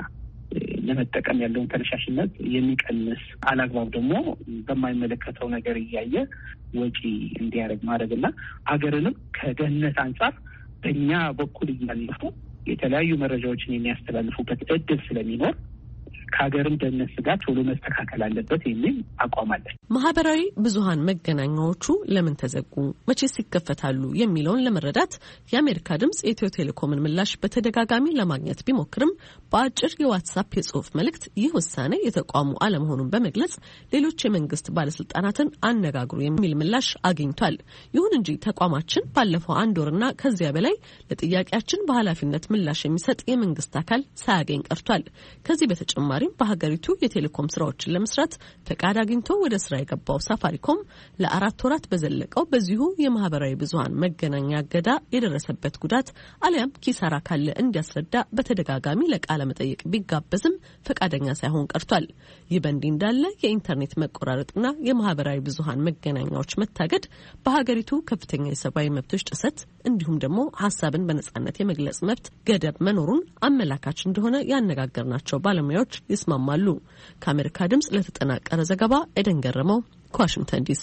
ለመጠቀም ያለውን ተነሳሽነት የሚቀንስ አላግባብ ደግሞ በማይመለከተው ነገር እያየ ወጪ እንዲያደርግ ማድረግና ሀገርንም ከደህንነት አንጻር በእኛ በኩል እያለፉ የተለያዩ መረጃዎችን የሚያስተላልፉበት እድል ስለሚኖር ከሀገርም ደህንነት ስጋት ቶሎ መስተካከል አለበት የሚል አቋም አለን። ማህበራዊ ብዙሃን መገናኛዎቹ ለምን ተዘጉ፣ መቼስ ይከፈታሉ የሚለውን ለመረዳት የአሜሪካ ድምጽ የኢትዮ ቴሌኮምን ምላሽ በተደጋጋሚ ለማግኘት ቢሞክርም በአጭር የዋትስአፕ የጽሁፍ መልእክት ይህ ውሳኔ የተቋሙ አለመሆኑን በመግለጽ ሌሎች የመንግስት ባለስልጣናትን አነጋግሩ የሚል ምላሽ አግኝቷል። ይሁን እንጂ ተቋማችን ባለፈው አንድ ወርና ከዚያ በላይ ለጥያቄያችን በኃላፊነት ምላሽ የሚሰጥ የመንግስት አካል ሳያገኝ ቀርቷል። ከዚህ በተጨማሪ በሀገሪቱ የቴሌኮም ስራዎችን ለመስራት ፈቃድ አግኝቶ ወደ ስራ የገባው ሳፋሪኮም ለአራት ወራት በዘለቀው በዚሁ የማህበራዊ ብዙሃን መገናኛ እገዳ የደረሰበት ጉዳት አሊያም ኪሳራ ካለ እንዲያስረዳ በተደጋጋሚ ለቃለ መጠይቅ ቢጋበዝም ፈቃደኛ ሳይሆን ቀርቷል። ይህ በእንዲህ እንዳለ የኢንተርኔት መቆራረጥና የማህበራዊ ብዙሃን መገናኛዎች መታገድ በሀገሪቱ ከፍተኛ የሰብአዊ መብቶች ጥሰት እንዲሁም ደግሞ ሀሳብን በነጻነት የመግለጽ መብት ገደብ መኖሩን አመላካች እንደሆነ ያነጋገርናቸው ባለሙያዎች ይስማማሉ። ከአሜሪካ ድምጽ ለተጠናቀረ ዘገባ ኤደን ገረመው ከዋሽንግተን ዲሲ።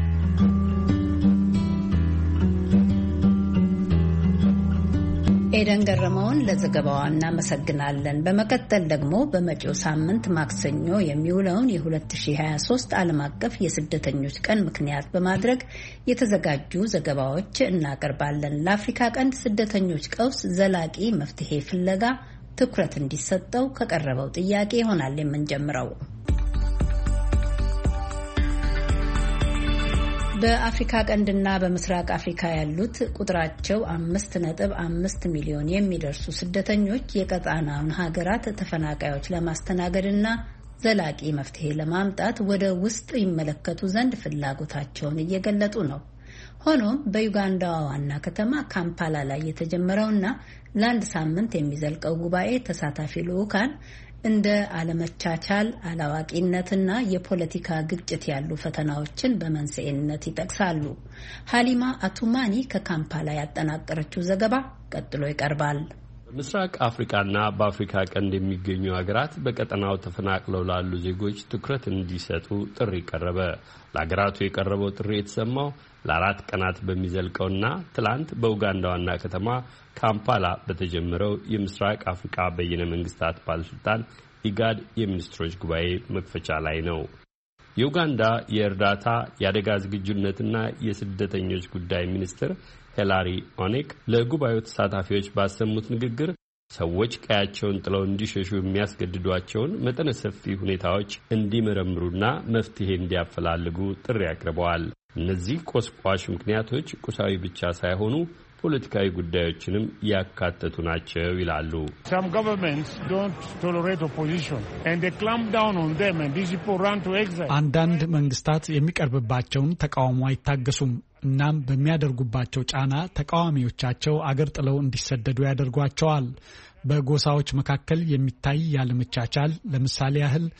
ኤደን ገረመውን ለዘገባዋ እናመሰግናለን። በመቀጠል ደግሞ በመጪው ሳምንት ማክሰኞ የሚውለውን የሁለት ሺህ ሀያ ሶስት ዓለም አቀፍ የስደተኞች ቀን ምክንያት በማድረግ የተዘጋጁ ዘገባዎች እናቀርባለን። ለአፍሪካ ቀንድ ስደተኞች ቀውስ ዘላቂ መፍትሄ ፍለጋ ትኩረት እንዲሰጠው ከቀረበው ጥያቄ ይሆናል የምንጀምረው። በአፍሪካ ቀንድና በምስራቅ አፍሪካ ያሉት ቁጥራቸው አምስት ነጥብ አምስት ሚሊዮን የሚደርሱ ስደተኞች የቀጣናውን ሀገራት ተፈናቃዮች ለማስተናገድና ዘላቂ መፍትሄ ለማምጣት ወደ ውስጥ ይመለከቱ ዘንድ ፍላጎታቸውን እየገለጡ ነው። ሆኖም በዩጋንዳዋ ዋና ከተማ ካምፓላ ላይ የተጀመረውና ለአንድ ሳምንት የሚዘልቀው ጉባኤ ተሳታፊ ልዑካን እንደ አለመቻቻል፣ አላዋቂነትና የፖለቲካ ግጭት ያሉ ፈተናዎችን በመንስኤነት ይጠቅሳሉ። ሀሊማ አቱማኒ ከካምፓላ ያጠናቀረችው ዘገባ ቀጥሎ ይቀርባል። በምስራቅ አፍሪካና በአፍሪካ ቀንድ የሚገኙ ሀገራት በቀጠናው ተፈናቅለው ላሉ ዜጎች ትኩረት እንዲሰጡ ጥሪ ቀረበ። ለሀገራቱ የቀረበው ጥሪ የተሰማው ለአራት ቀናት በሚዘልቀውና ትላንት በኡጋንዳ ዋና ከተማ ካምፓላ በተጀመረው የምስራቅ አፍሪካ በይነ መንግስታት ባለስልጣን ኢጋድ የሚኒስትሮች ጉባኤ መክፈቻ ላይ ነው። የኡጋንዳ የእርዳታ የአደጋ ዝግጁነትና የስደተኞች ጉዳይ ሚኒስትር ሄላሪ ኦኔክ ለጉባኤው ተሳታፊዎች ባሰሙት ንግግር ሰዎች ቀያቸውን ጥለው እንዲሸሹ የሚያስገድዷቸውን መጠነ ሰፊ ሁኔታዎች እንዲመረምሩና መፍትሄ እንዲያፈላልጉ ጥሪ አቅርበዋል። እነዚህ ቆስቋሽ ምክንያቶች ቁሳዊ ብቻ ሳይሆኑ ፖለቲካዊ ጉዳዮችንም ያካተቱ ናቸው ይላሉ። አንዳንድ መንግስታት የሚቀርብባቸውን ተቃውሞ አይታገሱም። እናም በሚያደርጉባቸው ጫና ተቃዋሚዎቻቸው አገር ጥለው እንዲሰደዱ ያደርጓቸዋል። በጎሳዎች መካከል የሚታይ ያለመቻቻል ለምሳሌ ያህል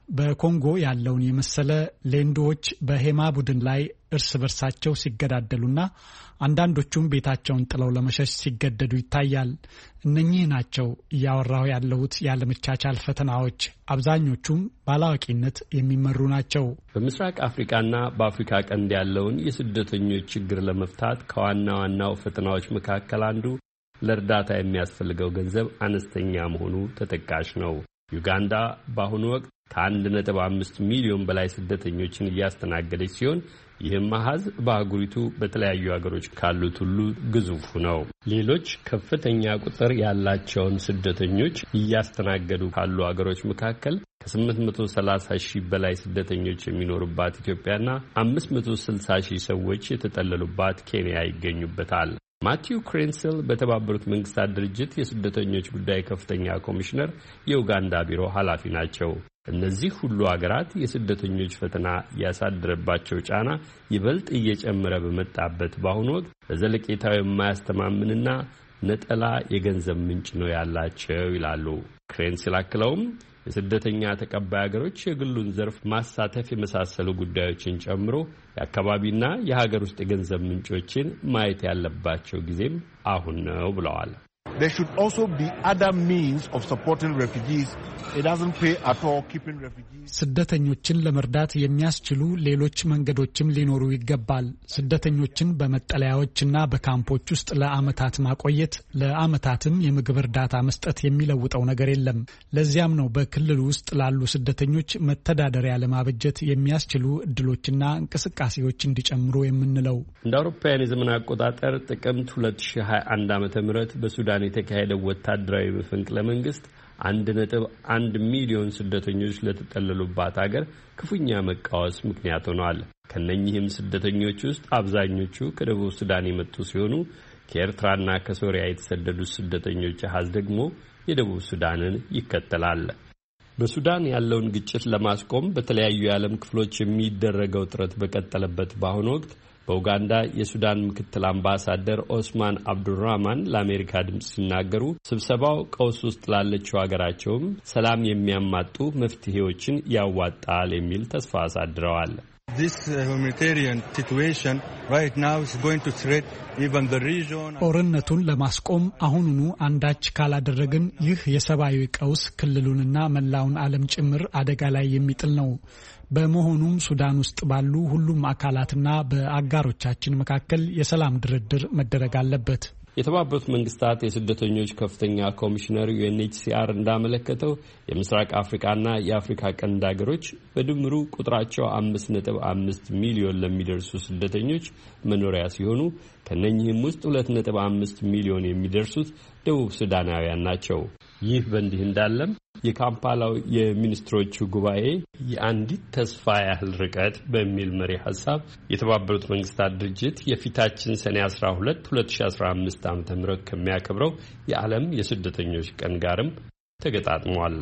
በኮንጎ ያለውን የመሰለ ሌንዶዎች በሄማ ቡድን ላይ እርስ በርሳቸው ሲገዳደሉና አንዳንዶቹም ቤታቸውን ጥለው ለመሸሽ ሲገደዱ ይታያል። እነኚህ ናቸው እያወራሁ ያለሁት ያለመቻቻል ፈተናዎች። አብዛኞቹም ባላዋቂነት የሚመሩ ናቸው። በምስራቅ አፍሪካና በአፍሪካ ቀንድ ያለውን የስደተኞች ችግር ለመፍታት ከዋና ዋናው ፈተናዎች መካከል አንዱ ለእርዳታ የሚያስፈልገው ገንዘብ አነስተኛ መሆኑ ተጠቃሽ ነው። ዩጋንዳ በአሁኑ ወቅት ከአንድ ነጥብ አምስት ሚሊዮን በላይ ስደተኞችን እያስተናገደች ሲሆን ይህም አሃዝ በአህጉሪቱ በተለያዩ ሀገሮች ካሉት ሁሉ ግዙፉ ነው። ሌሎች ከፍተኛ ቁጥር ያላቸውን ስደተኞች እያስተናገዱ ካሉ ሀገሮች መካከል ከስምንት መቶ ሰላሳ ሺህ በላይ ስደተኞች የሚኖሩባት ኢትዮጵያና አምስት መቶ ስልሳ ሺህ ሰዎች የተጠለሉባት ኬንያ ይገኙበታል። ማቲው ክሬንስል በተባበሩት መንግስታት ድርጅት የስደተኞች ጉዳይ ከፍተኛ ኮሚሽነር የኡጋንዳ ቢሮ ኃላፊ ናቸው። እነዚህ ሁሉ ሀገራት የስደተኞች ፈተና ያሳደረባቸው ጫና ይበልጥ እየጨመረ በመጣበት በአሁኑ ወቅት በዘለቄታው የማያስተማምንና ነጠላ የገንዘብ ምንጭ ነው ያላቸው ይላሉ። ክሬንስል አክለውም የስደተኛ ተቀባይ ሀገሮች የግሉን ዘርፍ ማሳተፍ የመሳሰሉ ጉዳዮችን ጨምሮ የአካባቢና የሀገር ውስጥ የገንዘብ ምንጮችን ማየት ያለባቸው ጊዜም አሁን ነው ብለዋል። There should also be other means of supporting refugees. It doesn't pay at all keeping refugees. ስደተኞችን ለመርዳት የሚያስችሉ ሌሎች መንገዶችም ሊኖሩ ይገባል። ስደተኞችን በመጠለያዎችና በካምፖች ውስጥ ለአመታት ማቆየት፣ ለአመታትም የምግብ እርዳታ መስጠት የሚለውጠው ነገር የለም። ለዚያም ነው በክልሉ ውስጥ ላሉ ስደተኞች መተዳደሪያ ለማበጀት የሚያስችሉ እድሎችና እንቅስቃሴዎች እንዲጨምሩ የምንለው። እንደ አውሮፓውያን የዘመን አቆጣጠር ጥቅምት ሁለት ሺህ ሀያ አንድ ዓመተ ምህረት በሱዳን የተካሄደው ወታደራዊ መፈንቅለ መንግስት አንድ ነጥብ አንድ ሚሊዮን ስደተኞች ለተጠለሉባት ሀገር ክፉኛ መቃወስ ምክንያት ሆኗል። ከነኚህም ስደተኞች ውስጥ አብዛኞቹ ከደቡብ ሱዳን የመጡ ሲሆኑ ከኤርትራና ከሶሪያ የተሰደዱት ስደተኞች አሃዝ ደግሞ የደቡብ ሱዳንን ይከተላል። በሱዳን ያለውን ግጭት ለማስቆም በተለያዩ የዓለም ክፍሎች የሚደረገው ጥረት በቀጠለበት በአሁኑ ወቅት በኡጋንዳ የሱዳን ምክትል አምባሳደር ኦስማን አብዱራህማን ለአሜሪካ ድምፅ ሲናገሩ ስብሰባው ቀውስ ውስጥ ላለችው ሀገራቸውም ሰላም የሚያማጡ መፍትሄዎችን ያዋጣል የሚል ተስፋ አሳድረዋል። This humanitarian situation right now is going to threat even the region. ጦርነቱን ለማስቆም አሁኑኑ አንዳች ካላደረግን ይህ የሰብአዊ ቀውስ ክልሉንና መላውን ዓለም ጭምር አደጋ ላይ የሚጥል ነው። በመሆኑም ሱዳን ውስጥ ባሉ ሁሉም አካላትና በአጋሮቻችን መካከል የሰላም ድርድር መደረግ አለበት። የተባበሩት መንግስታት የስደተኞች ከፍተኛ ኮሚሽነር ዩኤንኤችሲአር እንዳመለከተው የምስራቅ አፍሪካና የአፍሪካ ቀንድ ሀገሮች በድምሩ ቁጥራቸው አምስት ነጥብ አምስት ሚሊዮን ለሚደርሱ ስደተኞች መኖሪያ ሲሆኑ ከነኚህም ውስጥ ሁለት ነጥብ አምስት ሚሊዮን የሚደርሱት ደቡብ ሱዳናውያን ናቸው። ይህ በእንዲህ እንዳለም የካምፓላው የሚኒስትሮቹ ጉባኤ የአንዲት ተስፋ ያህል ርቀት በሚል መሪ ሐሳብ የተባበሩት መንግስታት ድርጅት የፊታችን ሰኔ አስራ ሁለት ሁለት ሺህ አስራ አምስት ዓመተ ምህረት ከሚያከብረው የዓለም የስደተኞች ቀን ጋርም ተገጣጥሟል።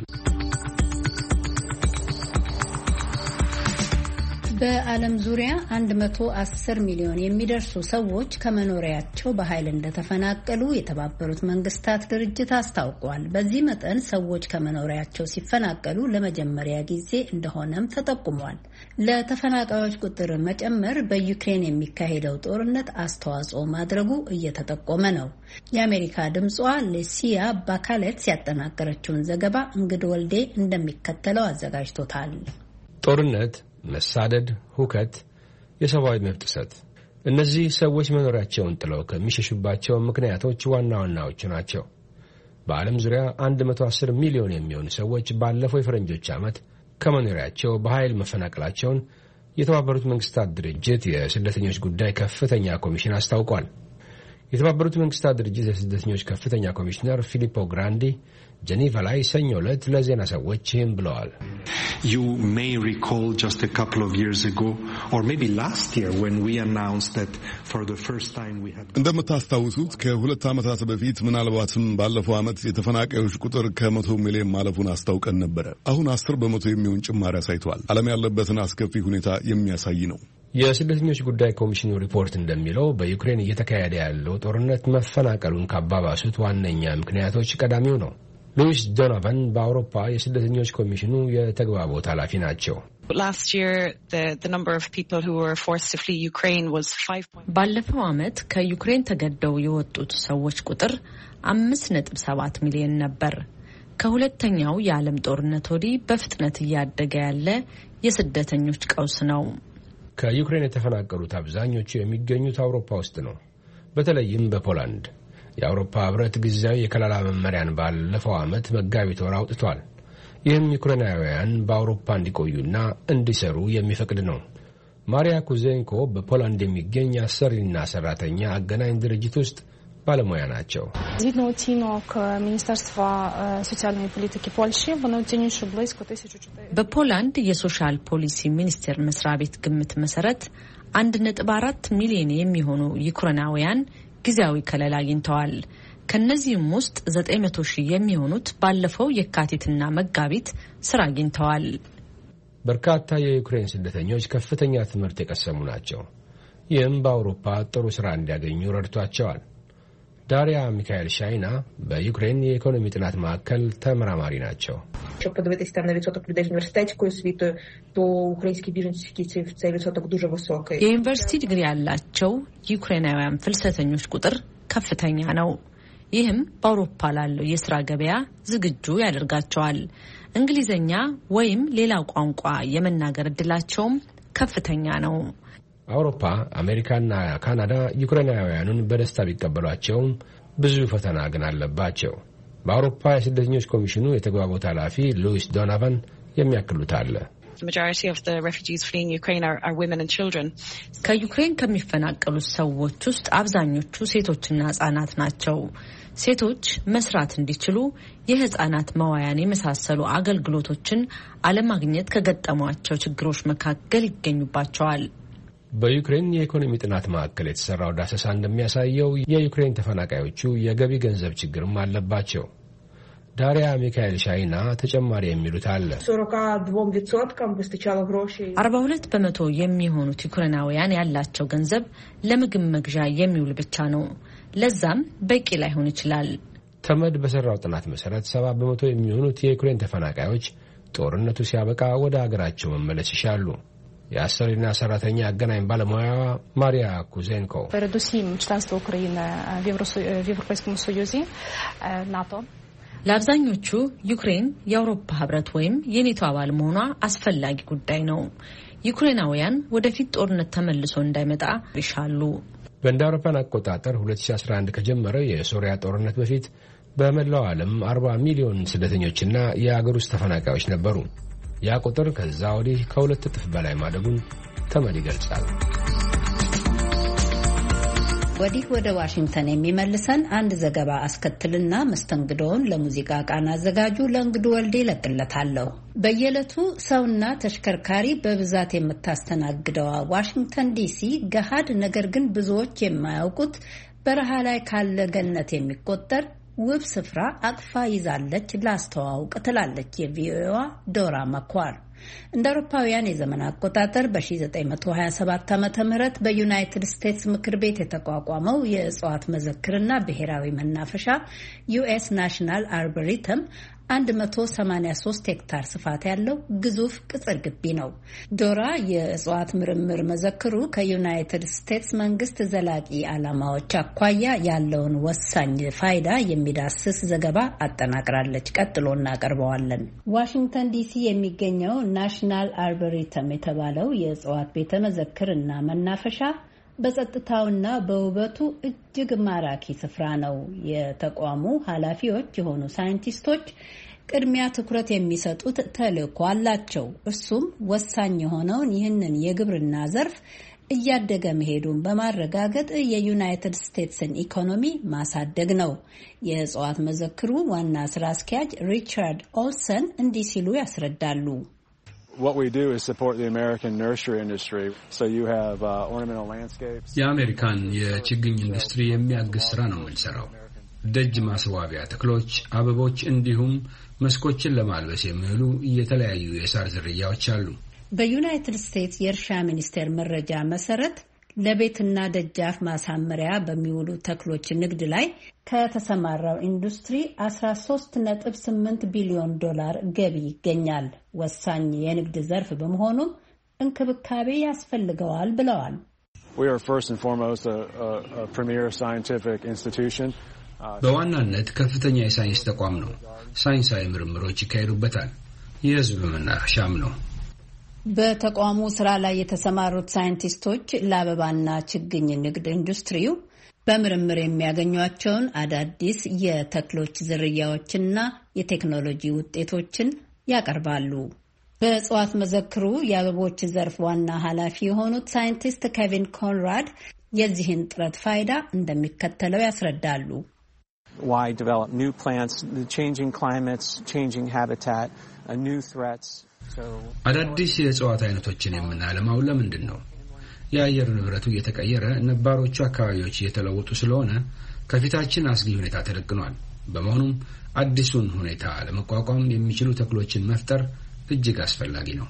በዓለም ዙሪያ አንድ መቶ አስር ሚሊዮን የሚደርሱ ሰዎች ከመኖሪያቸው በኃይል እንደተፈናቀሉ የተባበሩት መንግስታት ድርጅት አስታውቋል። በዚህ መጠን ሰዎች ከመኖሪያቸው ሲፈናቀሉ ለመጀመሪያ ጊዜ እንደሆነም ተጠቁሟል። ለተፈናቃዮች ቁጥር መጨመር በዩክሬን የሚካሄደው ጦርነት አስተዋጽኦ ማድረጉ እየተጠቆመ ነው። የአሜሪካ ድምጿ ሌሲያ ባካሌት ያጠናቀረችውን ዘገባ እንግድ ወልዴ እንደሚከተለው አዘጋጅቶታል። ጦርነት፣ መሳደድ፣ ሁከት፣ የሰብአዊ መብት ጥሰት፣ እነዚህ ሰዎች መኖሪያቸውን ጥለው ከሚሸሹባቸው ምክንያቶች ዋና ዋናዎቹ ናቸው። በዓለም ዙሪያ አንድ መቶ አስር ሚሊዮን የሚሆኑ ሰዎች ባለፈው የፈረንጆች ዓመት ከመኖሪያቸው በኃይል መፈናቀላቸውን የተባበሩት መንግስታት ድርጅት የስደተኞች ጉዳይ ከፍተኛ ኮሚሽን አስታውቋል። የተባበሩት መንግስታት ድርጅት የስደተኞች ከፍተኛ ኮሚሽነር ፊሊፖ ግራንዲ ጀኔቫ ላይ ሰኞ ዕለት ለዜና ሰዎች ይህን ብለዋል። You may recall just a couple of years ago or maybe last year when we announced that for the first time we had እንደምታስታውሱት ከሁለት ዓመታት በፊት ምናልባትም ባለፈው ዓመት የተፈናቃዮች ቁጥር ከመቶ ሚሊዮን ማለፉን አስታውቀን ነበረ። አሁን አስር በመቶ የሚሆን ጭማሪ አሳይቷል። ዓለም ያለበትን አስከፊ ሁኔታ የሚያሳይ ነው። የስደተኞች ጉዳይ ኮሚሽኑ ሪፖርት እንደሚለው በዩክሬን እየተካሄደ ያለው ጦርነት መፈናቀሉን ካባባሱት ዋነኛ ምክንያቶች ቀዳሚው ነው። ሉዊስ ዶኖቫን በአውሮፓ የስደተኞች ኮሚሽኑ የተግባቦት ኃላፊ ናቸው። ባለፈው ዓመት ከዩክሬን ተገደው የወጡት ሰዎች ቁጥር አምስት ነጥብ ሰባት ሚሊዮን ነበር። ከሁለተኛው የዓለም ጦርነት ወዲህ በፍጥነት እያደገ ያለ የስደተኞች ቀውስ ነው። ከዩክሬን የተፈናቀሉት አብዛኞቹ የሚገኙት አውሮፓ ውስጥ ነው፣ በተለይም በፖላንድ። የአውሮፓ ህብረት ጊዜያዊ የከለላ መመሪያን ባለፈው ዓመት መጋቢት ወር አውጥቷል። ይህም ዩክሬናውያን በአውሮፓ እንዲቆዩና እንዲሰሩ የሚፈቅድ ነው። ማሪያ ኩዜንኮ በፖላንድ የሚገኝ አሰሪና ሰራተኛ አገናኝ ድርጅት ውስጥ ባለሙያ ናቸው። በፖላንድ የሶሻል ፖሊሲ ሚኒስቴር መስሪያ ቤት ግምት መሰረት አንድ ነጥብ አራት ሚሊዮን የሚሆኑ ዩክሬናውያን ጊዜያዊ ከለላ አግኝተዋል። ከነዚህም ውስጥ ዘጠኝ መቶ ሺህ የሚሆኑት ባለፈው የካቲትና መጋቢት ስራ አግኝተዋል። በርካታ የዩክሬን ስደተኞች ከፍተኛ ትምህርት የቀሰሙ ናቸው። ይህም በአውሮፓ ጥሩ ስራ እንዲያገኙ ረድቷቸዋል። ዳሪያ ሚካኤል ሻይና በዩክሬን የኢኮኖሚ ጥናት ማዕከል ተመራማሪ ናቸው። የዩኒቨርሲቲ ዲግሪ ያላቸው ዩክሬናውያን ፍልሰተኞች ቁጥር ከፍተኛ ነው። ይህም በአውሮፓ ላለው የስራ ገበያ ዝግጁ ያደርጋቸዋል። እንግሊዝኛ ወይም ሌላ ቋንቋ የመናገር እድላቸውም ከፍተኛ ነው። አውሮፓ፣ አሜሪካና ካናዳ ዩክሬናውያኑን በደስታ ቢቀበሏቸውም ብዙ ፈተና ግን አለባቸው። በአውሮፓ የስደተኞች ኮሚሽኑ የተግባቦት ኃላፊ ሉዊስ ዶኖቫን የሚያክሉት አለ። ከዩክሬን ከሚፈናቀሉት ሰዎች ውስጥ አብዛኞቹ ሴቶችና ህጻናት ናቸው። ሴቶች መስራት እንዲችሉ የህጻናት መዋያን የመሳሰሉ አገልግሎቶችን አለማግኘት ከገጠሟቸው ችግሮች መካከል ይገኙባቸዋል። በዩክሬን የኢኮኖሚ ጥናት ማዕከል የተሰራው ዳሰሳ እንደሚያሳየው የዩክሬን ተፈናቃዮቹ የገቢ ገንዘብ ችግርም አለባቸው። ዳሪያ ሚካኤል ሻይና ተጨማሪ የሚሉት አለ። አርባ ሁለት በመቶ የሚሆኑት ዩክሬናውያን ያላቸው ገንዘብ ለምግብ መግዣ የሚውል ብቻ ነው። ለዛም በቂ ላይሆን ይችላል። ተመድ በሰራው ጥናት መሰረት ሰባ በመቶ የሚሆኑት የዩክሬን ተፈናቃዮች ጦርነቱ ሲያበቃ ወደ አገራቸው መመለስ ይሻሉ። የአሰሪና ሰራተኛ አገናኝ ባለሙያዋ ማሪያ ኩዜንኮ ለአብዛኞቹ ዩክሬን የአውሮፓ ህብረት ወይም የኔቶ አባል መሆኗ አስፈላጊ ጉዳይ ነው። ዩክሬናውያን ወደፊት ጦርነት ተመልሶ እንዳይመጣ ይሻሉ። በእንደ አውሮፓን አቆጣጠር ሁለት ሺህ አስራ አንድ ከጀመረው የሶሪያ ጦርነት በፊት በመላው ዓለም አርባ ሚሊዮን ስደተኞችና የአገር ውስጥ ተፈናቃዮች ነበሩ። ያ ቁጥር ከዛ ወዲህ ከሁለት እጥፍ በላይ ማደጉን ተመድ ይገልጻል። ወዲህ ወደ ዋሽንግተን የሚመልሰን አንድ ዘገባ አስከትልና መስተንግዶውን ለሙዚቃ ቃና አዘጋጁ ለእንግዱ ወልዴ ለቅለታለሁ። በየዕለቱ ሰውና ተሽከርካሪ በብዛት የምታስተናግደዋ ዋሽንግተን ዲሲ ገሃድ ነገር ግን ብዙዎች የማያውቁት በረሃ ላይ ካለ ገነት የሚቆጠር ውብ ስፍራ አቅፋ ይዛለች። ላስተዋውቅ ትላለች የቪኦኤዋ ዶራ መኳር። እንደ አውሮፓውያን የዘመን አቆጣጠር በ1927 ዓመተ ምህረት በዩናይትድ ስቴትስ ምክር ቤት የተቋቋመው የእጽዋት መዘክርና ብሔራዊ መናፈሻ ዩኤስ ናሽናል አርቦሪተም አንድ መቶ ሰማንያ ሶስት ሄክታር ስፋት ያለው ግዙፍ ቅጽር ግቢ ነው። ዶራ የእጽዋት ምርምር መዘክሩ ከዩናይትድ ስቴትስ መንግስት ዘላቂ ዓላማዎች አኳያ ያለውን ወሳኝ ፋይዳ የሚዳስስ ዘገባ አጠናቅራለች። ቀጥሎ እናቀርበዋለን። ዋሽንግተን ዲሲ የሚገኘው ናሽናል አርቦሪተም የተባለው የእጽዋት ቤተ መዘክርና መናፈሻ በጸጥታውና በውበቱ እጅግ ማራኪ ስፍራ ነው። የተቋሙ ኃላፊዎች የሆኑ ሳይንቲስቶች ቅድሚያ ትኩረት የሚሰጡት ተልዕኮ አላቸው። እሱም ወሳኝ የሆነውን ይህንን የግብርና ዘርፍ እያደገ መሄዱን በማረጋገጥ የዩናይትድ ስቴትስን ኢኮኖሚ ማሳደግ ነው። የእጽዋት መዘክሩ ዋና ስራ አስኪያጅ ሪቻርድ ኦልሰን እንዲህ ሲሉ ያስረዳሉ። What we do is support the American nursery industry. So you have uh, ornamental landscapes. የአሜሪካን የችግኝ ኢንዱስትሪ የሚያግዝ ስራ ነው የምንሰራው። ደጅ ማስዋቢያ ተክሎች፣ አበቦች እንዲሁም መስኮችን ለማልበስ የሚውሉ የተለያዩ የሳር ዝርያዎች አሉ። በዩናይትድ ስቴትስ የእርሻ ሚኒስቴር መረጃ መሰረት ለቤትና ደጃፍ ማሳመሪያ በሚውሉ ተክሎች ንግድ ላይ ከተሰማራው ኢንዱስትሪ አስራ ሶስት ነጥብ ስምንት ቢሊዮን ዶላር ገቢ ይገኛል። ወሳኝ የንግድ ዘርፍ በመሆኑም እንክብካቤ ያስፈልገዋል ብለዋል። በዋናነት ከፍተኛ የሳይንስ ተቋም ነው። ሳይንሳዊ ምርምሮች ይካሄዱበታል። የህዝብ መናኸሻም ነው። በተቋሙ ስራ ላይ የተሰማሩት ሳይንቲስቶች ለአበባና ችግኝ ንግድ ኢንዱስትሪው በምርምር የሚያገኟቸውን አዳዲስ የተክሎች ዝርያዎችና የቴክኖሎጂ ውጤቶችን ያቀርባሉ። በእጽዋት መዘክሩ የአበቦች ዘርፍ ዋና ኃላፊ የሆኑት ሳይንቲስት ኬቪን ኮንራድ የዚህን ጥረት ፋይዳ እንደሚከተለው ያስረዳሉ። Why develop new plants, the changing climates, changing habitat, uh, new threats. So አዳዲስ የእጽዋት አይነቶችን የምናለማው ለምንድን ነው? የአየር ንብረቱ እየተቀየረ ነባሮቹ አካባቢዎች እየተለወጡ ስለሆነ ከፊታችን አስጊ ሁኔታ ተደቅኗል። በመሆኑም አዲሱን ሁኔታ ለመቋቋም የሚችሉ ተክሎችን መፍጠር እጅግ አስፈላጊ ነው።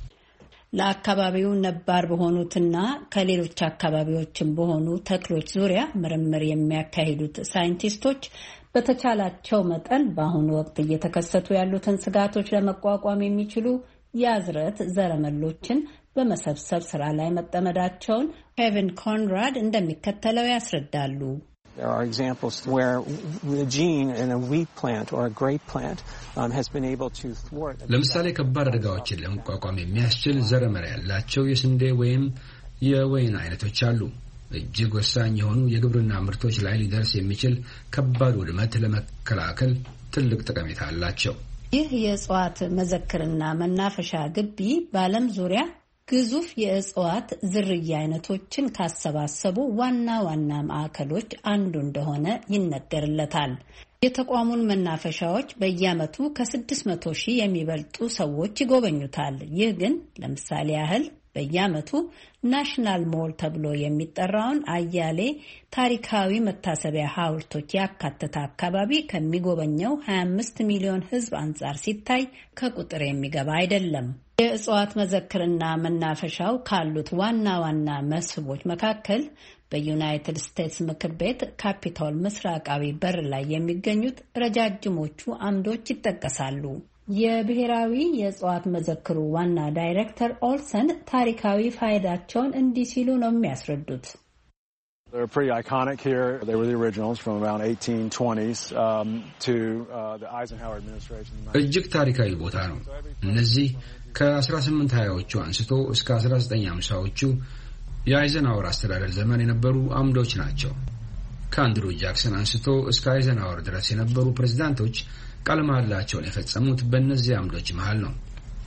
ለአካባቢው ነባር በሆኑትና ከሌሎች አካባቢዎችም በሆኑ ተክሎች ዙሪያ ምርምር የሚያካሂዱት ሳይንቲስቶች በተቻላቸው መጠን በአሁኑ ወቅት እየተከሰቱ ያሉትን ስጋቶች ለመቋቋም የሚችሉ የአዝርዕት ዘረመሎችን በመሰብሰብ ስራ ላይ መጠመዳቸውን ኬቪን ኮንራድ እንደሚከተለው ያስረዳሉ። There are examples where the gene in a wheat plant or a grape plant um, has been able to thwart. ለምሳሌ ከባድ አደጋዎችን ለመቋቋም የሚያስችል ዘረመል ያላቸው የስንዴ ወይም የወይን አይነቶች አሉ። እጅግ ወሳኝ የሆኑ የግብርና ምርቶች ላይ ሊደርስ የሚችል ከባድ ውድመት ለመከላከል ትልቅ ጠቀሜታ አላቸው። ይህ የእጽዋት መዘክርና መናፈሻ ግቢ በዓለም ዙሪያ ግዙፍ የእጽዋት ዝርያ አይነቶችን ካሰባሰቡ ዋና ዋና ማዕከሎች አንዱ እንደሆነ ይነገርለታል። የተቋሙን መናፈሻዎች በየዓመቱ ከስድስት መቶ ሺህ የሚበልጡ ሰዎች ይጎበኙታል። ይህ ግን ለምሳሌ ያህል በየዓመቱ ናሽናል ሞል ተብሎ የሚጠራውን አያሌ ታሪካዊ መታሰቢያ ሐውልቶች ያካተተ አካባቢ ከሚጎበኘው ሀያ አምስት ሚሊዮን ሕዝብ አንጻር ሲታይ ከቁጥር የሚገባ አይደለም። የእጽዋት መዘክርና መናፈሻው ካሉት ዋና ዋና መስህቦች መካከል በዩናይትድ ስቴትስ ምክር ቤት ካፒቶል ምስራቃዊ በር ላይ የሚገኙት ረጃጅሞቹ አምዶች ይጠቀሳሉ። የብሔራዊ የእጽዋት መዘክሩ ዋና ዳይሬክተር ኦልሰን ታሪካዊ ፋይዳቸውን እንዲህ ሲሉ ነው የሚያስረዱት። They're pretty iconic here. They were the originals from around eighteen twenties um, to uh, the Eisenhower administration. እጅግ ታሪካዊ ቦታ ነው። እነዚህ ከአስራ ስምንት ሀያዎቹ አንስቶ እስከ አስራ ዘጠኝ ሃምሳዎቹ የአይዘንሃወር አስተዳደር ዘመን የነበሩ አምዶች ናቸው። ከአንድሩ ጃክሰን አንስቶ እስከ አይዘንሃወር ድረስ የነበሩ ፕሬዝዳንቶች ቃለ መሃላቸውን የፈጸሙት በእነዚህ አምዶች መሃል ነው።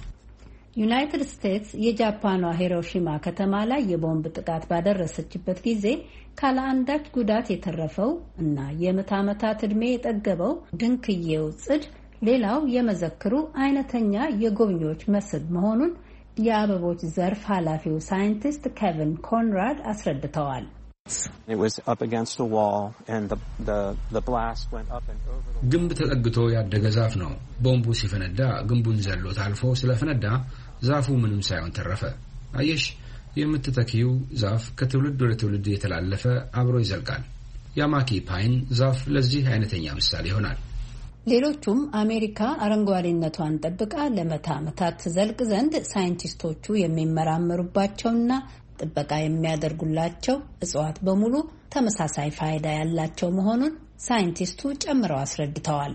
ዩናይትድ ስቴትስ የጃፓኗ ሂሮሺማ ከተማ ላይ የቦምብ ጥቃት ባደረሰችበት ጊዜ ካለ አንዳች ጉዳት የተረፈው እና የምዕተ ዓመታት ዕድሜ የጠገበው ድንክዬው ጽድ ሌላው የመዘክሩ አይነተኛ የጎብኚዎች መስህብ መሆኑን የአበቦች ዘርፍ ኃላፊው ሳይንቲስት ኬቪን ኮንራድ አስረድተዋል። It was up against a wall and the the the blast went up and over the ግንብ ተጠግቶ ያደገ ዛፍ ነው። ቦምቡ ሲፈነዳ ግንቡን ዘሎ ታልፎ ስለፈነዳ ዛፉ ምንም ሳይሆን ተረፈ። አየሽ፣ የምትተኪው ዛፍ ከትውልድ ወደ ትውልድ የተላለፈ አብሮ ይዘልቃል። ያማኪ ፓይን ዛፍ ለዚህ አይነተኛ ምሳሌ ይሆናል። ሌሎቹም አሜሪካ አረንጓዴነቷን ጠብቃ ለመቶ ዓመታት ትዘልቅ ዘንድ ሳይንቲስቶቹ የሚመራመሩባቸውና ጥበቃ የሚያደርጉላቸው እጽዋት በሙሉ ተመሳሳይ ፋይዳ ያላቸው መሆኑን ሳይንቲስቱ ጨምረው አስረድተዋል።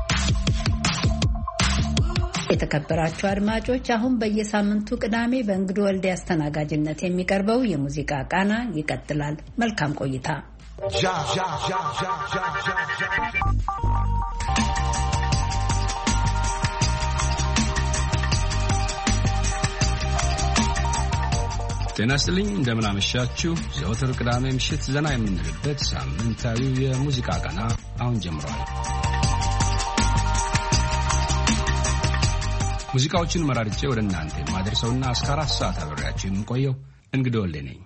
የተከበራችሁ አድማጮች፣ አሁን በየሳምንቱ ቅዳሜ በእንግዱ ወልዴ አስተናጋጅነት የሚቀርበው የሙዚቃ ቃና ይቀጥላል። መልካም ቆይታ። ጤና ይስጥልኝ፣ እንደምን አመሻችሁ። ዘወትር ቅዳሜ ምሽት ዘና የምንልበት ሳምንታዊው የሙዚቃ ቃና አሁን ጀምሯል። ሙዚቃዎችን መራርጬ ወደ እናንተ የማደርሰውና እስከ አራት ሰዓት አብሬያችሁ የምቆየው እንግዳ ወልዴ ነኝ።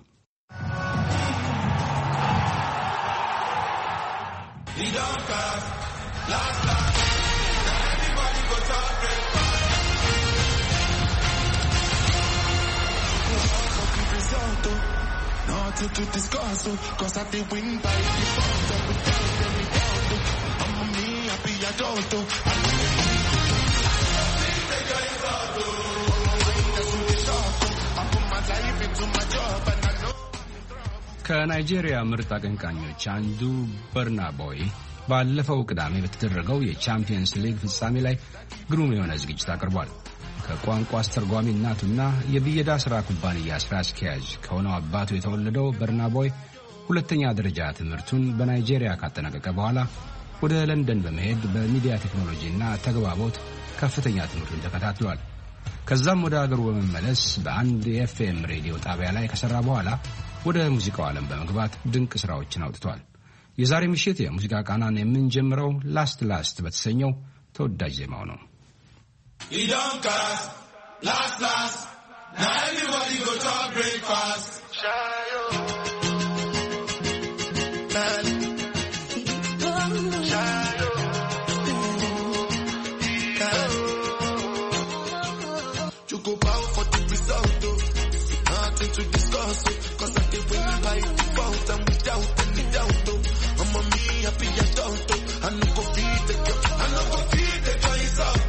nothing to discuss, cause I did win by default. Without any doubt, I'm a me, I be a adult. I put my life into my job and I know. ከናይጄሪያ ምርጥ አቀንቃኞች አንዱ በርና ቦይ ባለፈው ቅዳሜ በተደረገው የቻምፒየንስ ሊግ ፍጻሜ ላይ ግሩም የሆነ ዝግጅት አቅርቧል። ከቋንቋ አስተርጓሚ እናቱና የብየዳ ሥራ ኩባንያ ሥራ አስኪያጅ ከሆነው አባቱ የተወለደው በርና ቦይ ሁለተኛ ደረጃ ትምህርቱን በናይጄሪያ ካጠናቀቀ በኋላ ወደ ለንደን በመሄድ በሚዲያ ቴክኖሎጂና ተግባቦት ከፍተኛ ትምህርቱን ተከታትሏል። ከዛም ወደ አገሩ በመመለስ በአንድ የኤፍኤም ሬዲዮ ጣቢያ ላይ ከሰራ በኋላ ወደ ሙዚቃው ዓለም በመግባት ድንቅ ሥራዎችን አውጥቷል። የዛሬ ምሽት የሙዚቃ ቃናን የምንጀምረው ላስት ላስት በተሰኘው ተወዳጅ ዜማው ነው። He don't cast, last, last. Now everybody go to breakfast. Shayo. Shayo. You go bow for the result, nothing to discuss, cause I did win by default and without any doubt. I'm a me, happy adult. I no go feed the girl, I no go feed the choice out.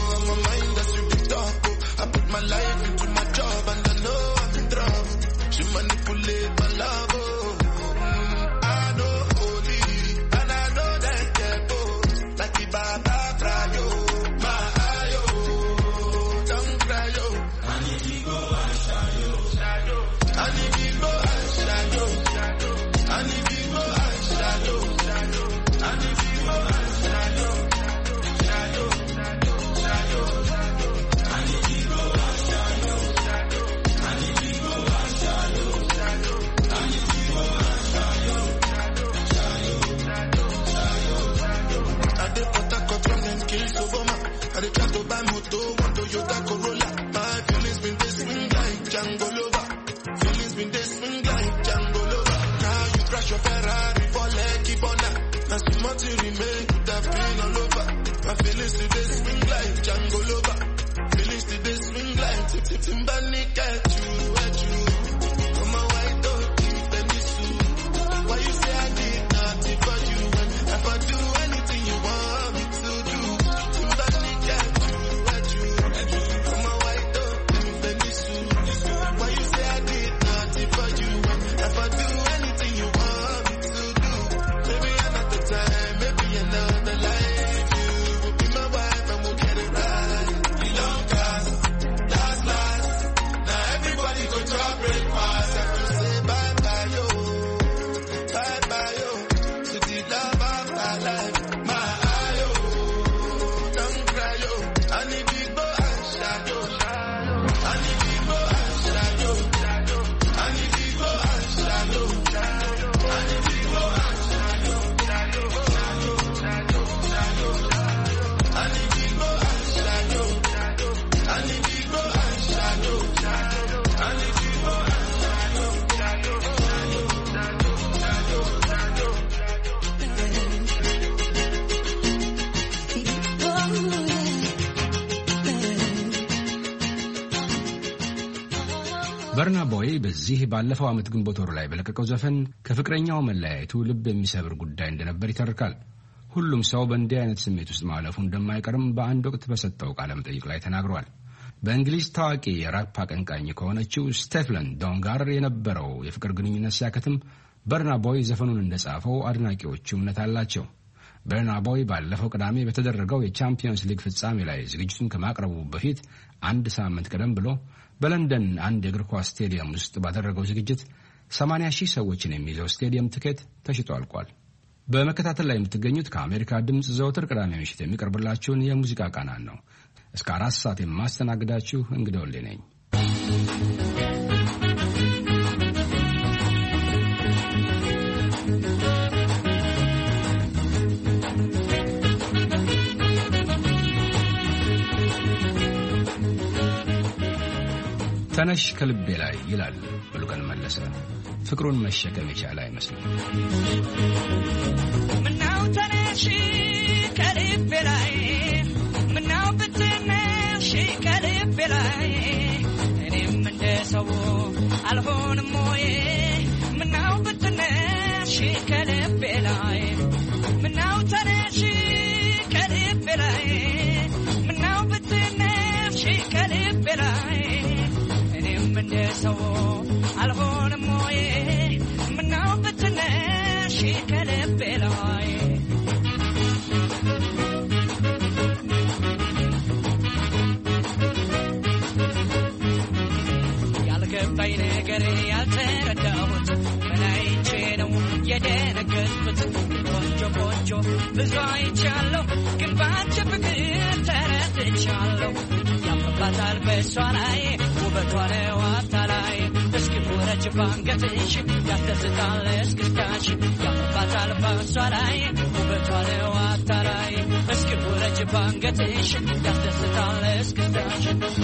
My life into my job and I know I'm in trouble. She manipulate my love, oh. Mm, I know holy and I know that devil. Like the Baba Frayo, my ayo, don't cry yo. I need to go and shadow, shadow. I need to go and shadow, shadow. I need to go and shadow, shadow. I need to go and shadow, shadow, shadow, shadow. I need to go. I dey try to buy moto, one Toyota Corolla. My feelings been they swing like Django Lover. Feelings been they swing like Django Lover. Now you crash your Ferrari for Lucky Bona. Now so much you remain with that pain all over. My feelings today swing like Django Lover. Feelings today swing like Timbani at you, at you. Come on, why don't you let me sue? Why you say I did nothing for you? And if I do anything you want me to do, Timbani at you, at you. Come on, why don't you let me sue? Why you say I did nothing for you? And if I do anything you want me to do, maybe another time, maybe another life, you will be my wife and we'll get it right. You don't cast, last, last. Now everybody go to our breakfast. I can say bye bye yo, bye bye yo, to the love of my life, my ayo, don't cry yo. I need people and shadow, I need people and shadow, I need people and shadow, I need people and shadow, I need people and shadow, I need people and shadow, I need people and በርና ቦይ በዚህ ባለፈው ዓመት ግንቦት ወር ላይ በለቀቀው ዘፈን ከፍቅረኛው መለያየቱ ልብ የሚሰብር ጉዳይ እንደነበር ይተርካል። ሁሉም ሰው በእንዲህ አይነት ስሜት ውስጥ ማለፉ እንደማይቀርም በአንድ ወቅት በሰጠው ቃለ መጠይቅ ላይ ተናግሯል። በእንግሊዝ ታዋቂ የራፕ አቀንቃኝ ከሆነችው ስቴፍለን ዶን ጋር የነበረው የፍቅር ግንኙነት ሲያከትም በርና ቦይ ዘፈኑን እንደጻፈው አድናቂዎቹ እምነት አላቸው። በርና ቦይ ባለፈው ቅዳሜ በተደረገው የቻምፒየንስ ሊግ ፍጻሜ ላይ ዝግጅቱን ከማቅረቡ በፊት አንድ ሳምንት ቀደም ብሎ በለንደን አንድ የእግር ኳስ ስቴዲየም ውስጥ ባደረገው ዝግጅት ሰማንያ ሺህ ሰዎችን የሚይዘው ስቴዲየም ትኬት ተሽጦ አልቋል። በመከታተል ላይ የምትገኙት ከአሜሪካ ድምፅ ዘወትር ቅዳሜ ምሽት የሚቀርብላችሁን የሙዚቃ ቃናን ነው። እስከ አራት ሰዓት የማስተናግዳችሁ እንግዳ ወልዴ ነኝ። ተነሽ ከልቤ ላይ ይላል ብሉቀን መለሰ። ፍቅሩን መሸከም የቻለ አይመስልም። ምነው ተነሽ ከልቤ ላይ ምነው ብትነሽ ከልቤ ላይ እኔም እንደ ሰው አልሆንም ወይ ሰው አልሆንም ወይ ምነው ብትነሽ ከልቤ ላይ ያልገባኝ ነገር ያልተረዳሁት ምን አይቼ ነው የደነገጥኩት ቆንጆ ቆንጆ ብዙ አይቻለሁ ግን ባንቺ ፍቅር ተረድቻለሁ ያምርባታል በሷ ላይ ውበቷ ነው አታላይ እስኪ ውረጅ ባንገትሽ ያስደስታል እስክስታሽ ያምርባታል በሷ ላይ ውበቷ ነው አታላይ እስኪ ውረጅ ባንገትሽ ያስደስታል እስክስታሽ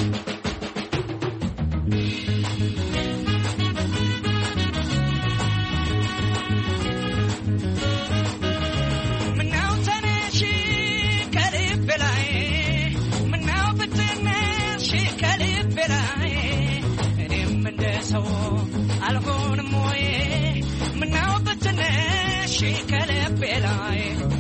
አልሆንም ወይ ምነው ብትነሽ ከልቤ ላይ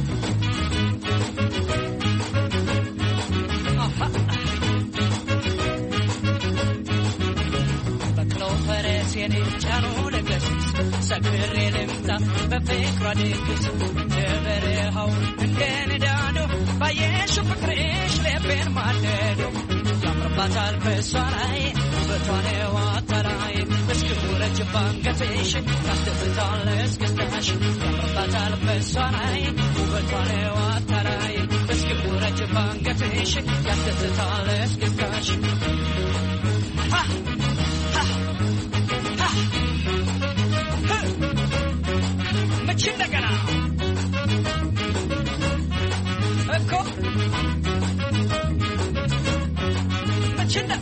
በቅሎ ፈረሴን ጫኑ ለገስስ ሰክሬ ልምጣ በፍቅሯ ድግስ እንደ በረሃው እንደ ንዳዱ ባየሽ ፍቅርሽ ልቤን ማደዱ ያምርባታል በሷ ላይ ውበቷ ነው አታላይ እስኪ ውረጅ ባንገትሽ ያስደስታል እስክስታሽ ያምርባታል በሷ ላይ ውበቷ ነው አታላይ እስኪ ውረጅ ባንገትሽ ያስደስታል እስክስታሽ መቼ እንደገና እኮ መቼ እንደ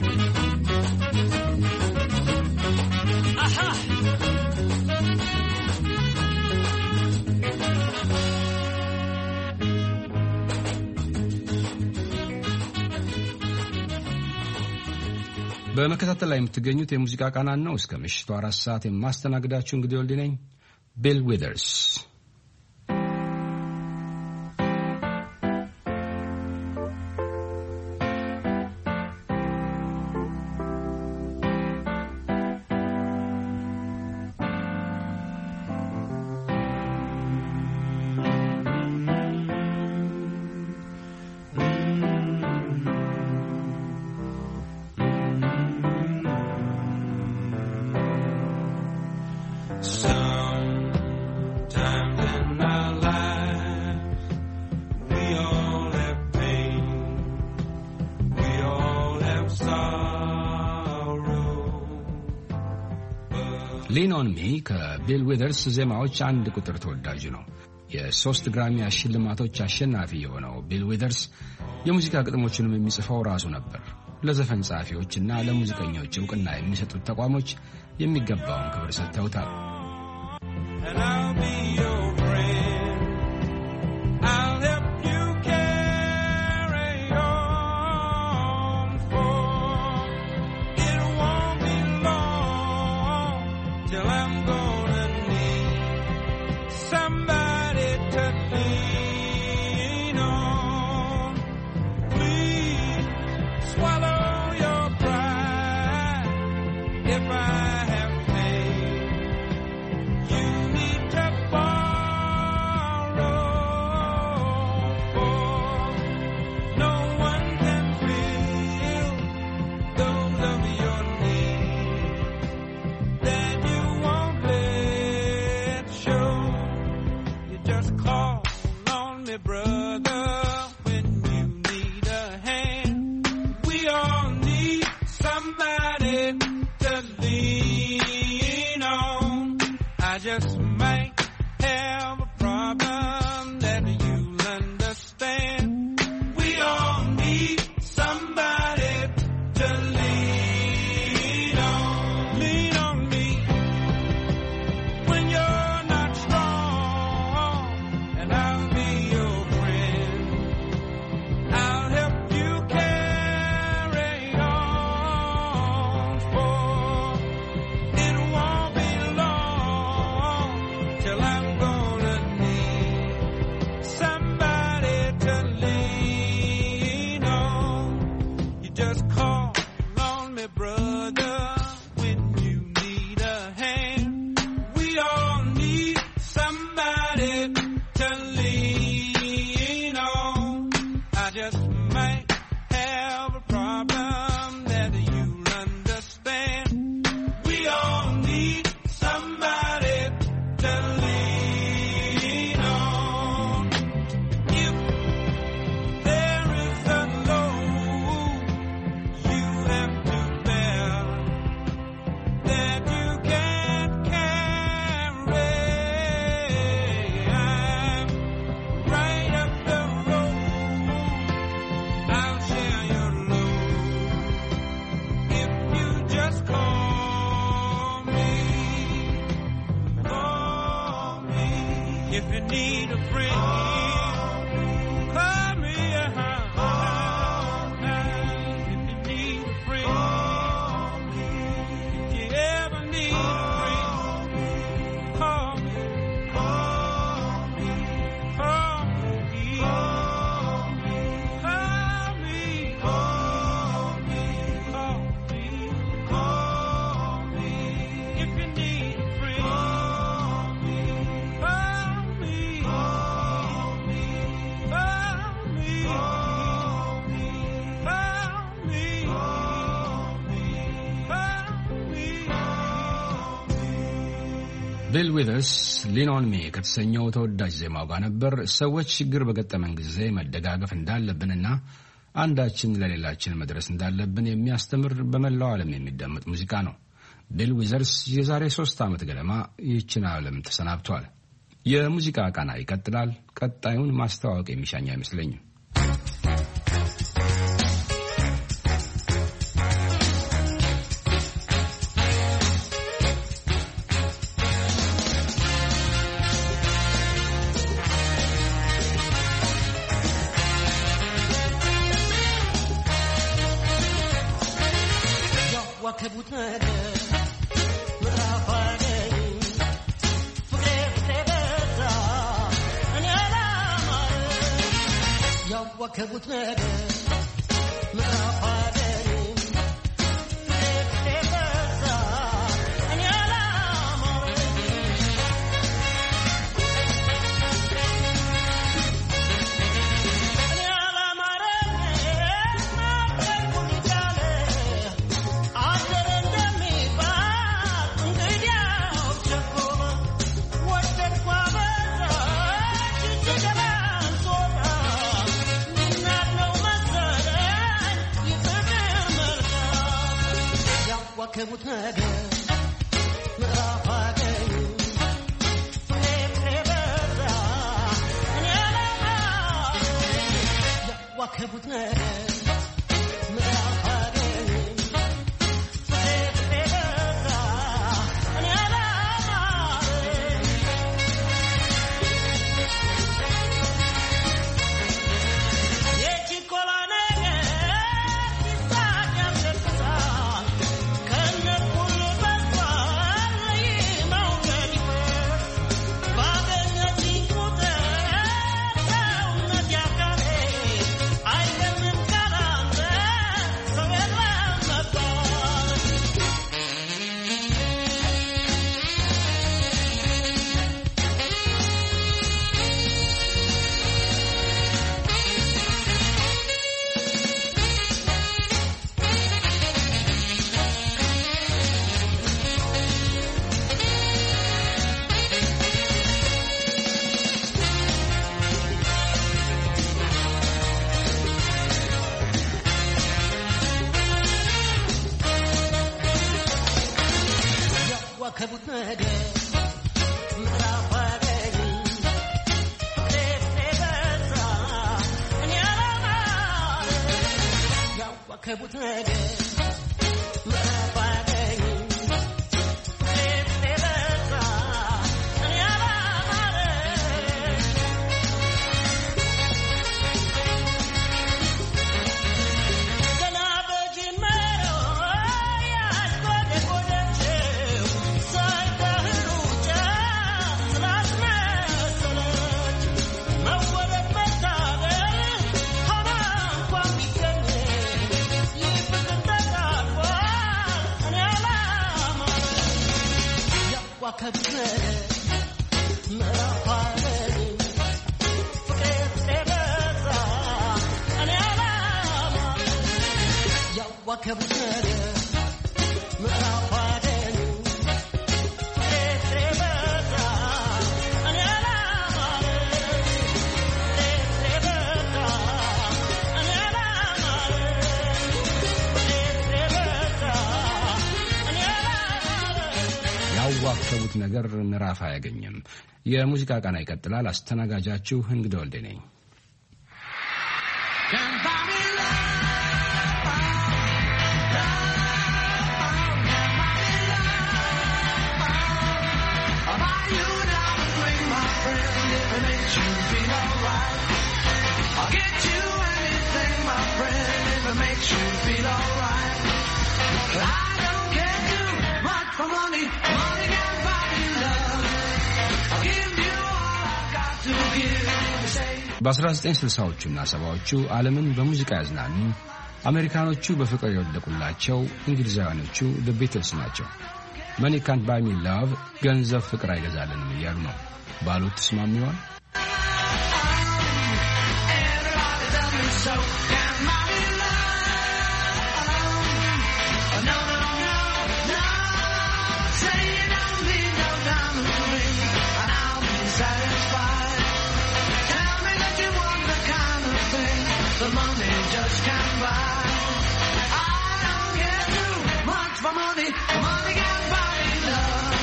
aha በመከታተል ላይ የምትገኙት የሙዚቃ ቃናን ነው። እስከ ምሽቱ አራት ሰዓት የማስተናግዳችሁ እንግዲህ ወልድ ነኝ። ቢል ዊዘርስ ሊን ኦን ሚ ከቢል ዊዘርስ ዜማዎች አንድ ቁጥር ተወዳጅ ነው። የሶስት ግራሚ ሽልማቶች አሸናፊ የሆነው ቢል ዊዘርስ የሙዚቃ ግጥሞችንም የሚጽፈው ራሱ ነበር። ለዘፈን ጸሐፊዎችና ለሙዚቀኞች ዕውቅና የሚሰጡት ተቋሞች የሚገባውን ክብር ሰጥተውታል። If you need a friend, call me. If you need a friend, if you ever need a friend, call me. Call me. Call me. Call me. Call me. Call me. Call me. If you need a friend, call me. Call me. Call me. Call me. Call me. Call me. ቢል ዊዘርስ ሊን ኦን ሚ ከተሰኘው ተወዳጅ ዜማው ጋር ነበር። ሰዎች ችግር በገጠመን ጊዜ መደጋገፍ እንዳለብንና አንዳችን ለሌላችን መድረስ እንዳለብን የሚያስተምር በመላው ዓለም የሚደመጥ ሙዚቃ ነው። ቢል ዊዘርስ የዛሬ ሶስት ዓመት ገደማ ይህችን ዓለም ተሰናብቷል። የሙዚቃ ቃና ይቀጥላል። ቀጣዩን ማስተዋወቅ የሚሻኝ አይመስለኝም። ያዋከቡት ነገር ምዕራፍ አያገኝም። የሙዚቃ ቃና ይቀጥላል። አስተናጋጃችሁ እንግዳ ወልዴ ነኝ። Friend makes you feel alright. I'll get you anything, my friend, if it makes you feel alright. I don't care too much for money, money can buy you love. I'll give you all I've got to give. በ19 ስልሳዎቹና ሰባዎቹ ዓለምን በሙዚቃ ያዝናኑ አሜሪካኖቹ በፍቅር የወደቁላቸው እንግሊዛውያኖቹ The Beatles ናቸው። Money can't buy me love ገንዘብ ፍቅር አይገዛልንም እያሉ ነው። ባሉት ተስማሙ ይሆን? The money just can't buy. I don't care too much for money. Money can't buy me love.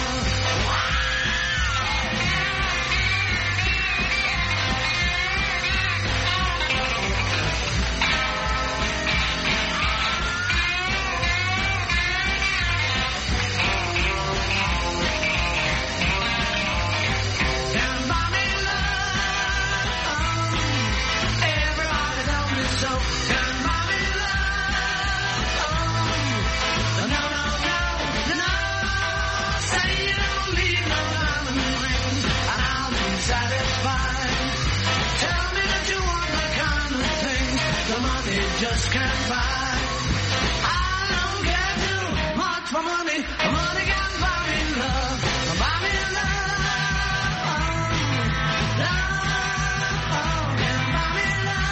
Can't buy me love. Everybody tell me so. Can't buy me love. No, no, no, no. Say you don't need no diamond ring, and I'll be satisfied. Tell me that you want the kind of thing the money just can't buy. I don't care too much for money. Money can't buy me love. Buy me love. Love can't buy me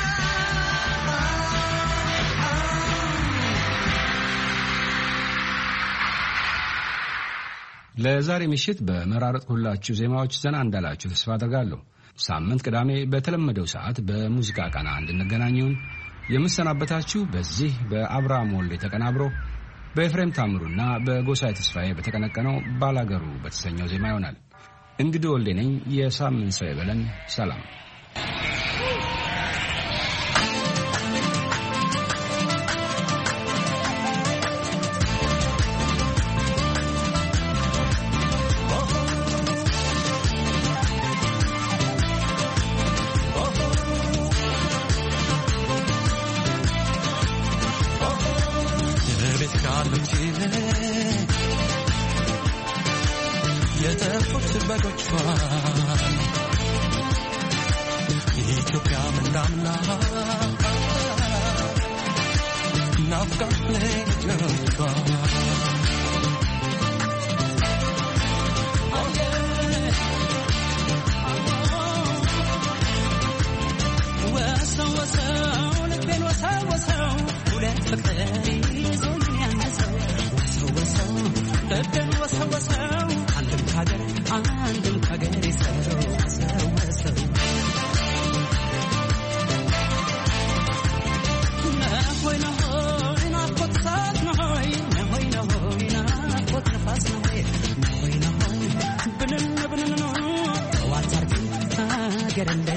ለዛሬ ምሽት በመራረጥኩላችሁ ዜማዎች ዘና እንዳላችሁ ተስፋ አደርጋለሁ። ሳምንት ቅዳሜ በተለመደው ሰዓት በሙዚቃ ቃና እንድንገናኙን የምሰናበታችሁ በዚህ በአብርሃም ወልዴ ተቀናብሮ በኤፍሬም ታምሩና በጎሳዬ ተስፋዬ በተቀነቀነው ባላገሩ በተሰኘው ዜማ ይሆናል። እንግዲህ ወልዴ ነኝ። የሳምንት ሰው ይበለን። ሰላም። የተፉት በጎች ኢትዮጵያ ምንዳምና ናፍቃት ልጆቿ ወሰው ወሰው ልቤን ወሰው ወሰው ሁለት ፍቅር ይዞኝ ያነሰው ወሰው ወሰው ልቤን ወሰው ወሰው አንድም ካገር አንድም ካገር ሰው ሰው ሰው ነሆይ ነሆይ ናፍቆት ሳት ነሆይ ነሆይ ነሆይ ናፍቆት ነፋስ ነሆይ ነሆይ ነሆይ ብንን ብንን ነው ዋታርክ አገር እንደ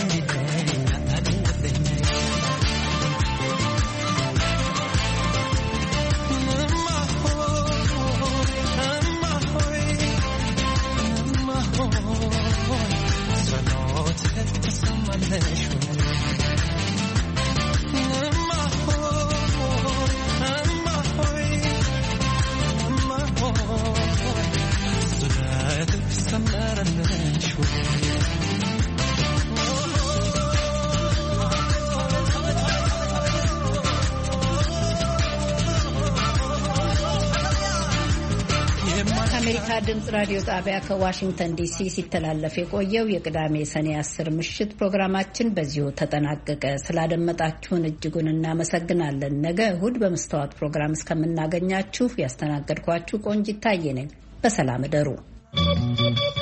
የአሜሪካ ድምጽ ራዲዮ ጣቢያ ከዋሽንግተን ዲሲ ሲተላለፍ የቆየው የቅዳሜ ሰኔ አስር ምሽት ፕሮግራማችን በዚሁ ተጠናቀቀ። ስላደመጣችሁን እጅጉን እናመሰግናለን። ነገ እሁድ በመስተዋት ፕሮግራም እስከምናገኛችሁ ያስተናገድኳችሁ ቆንጂት ታዬ ነኝ። በሰላም እደሩ።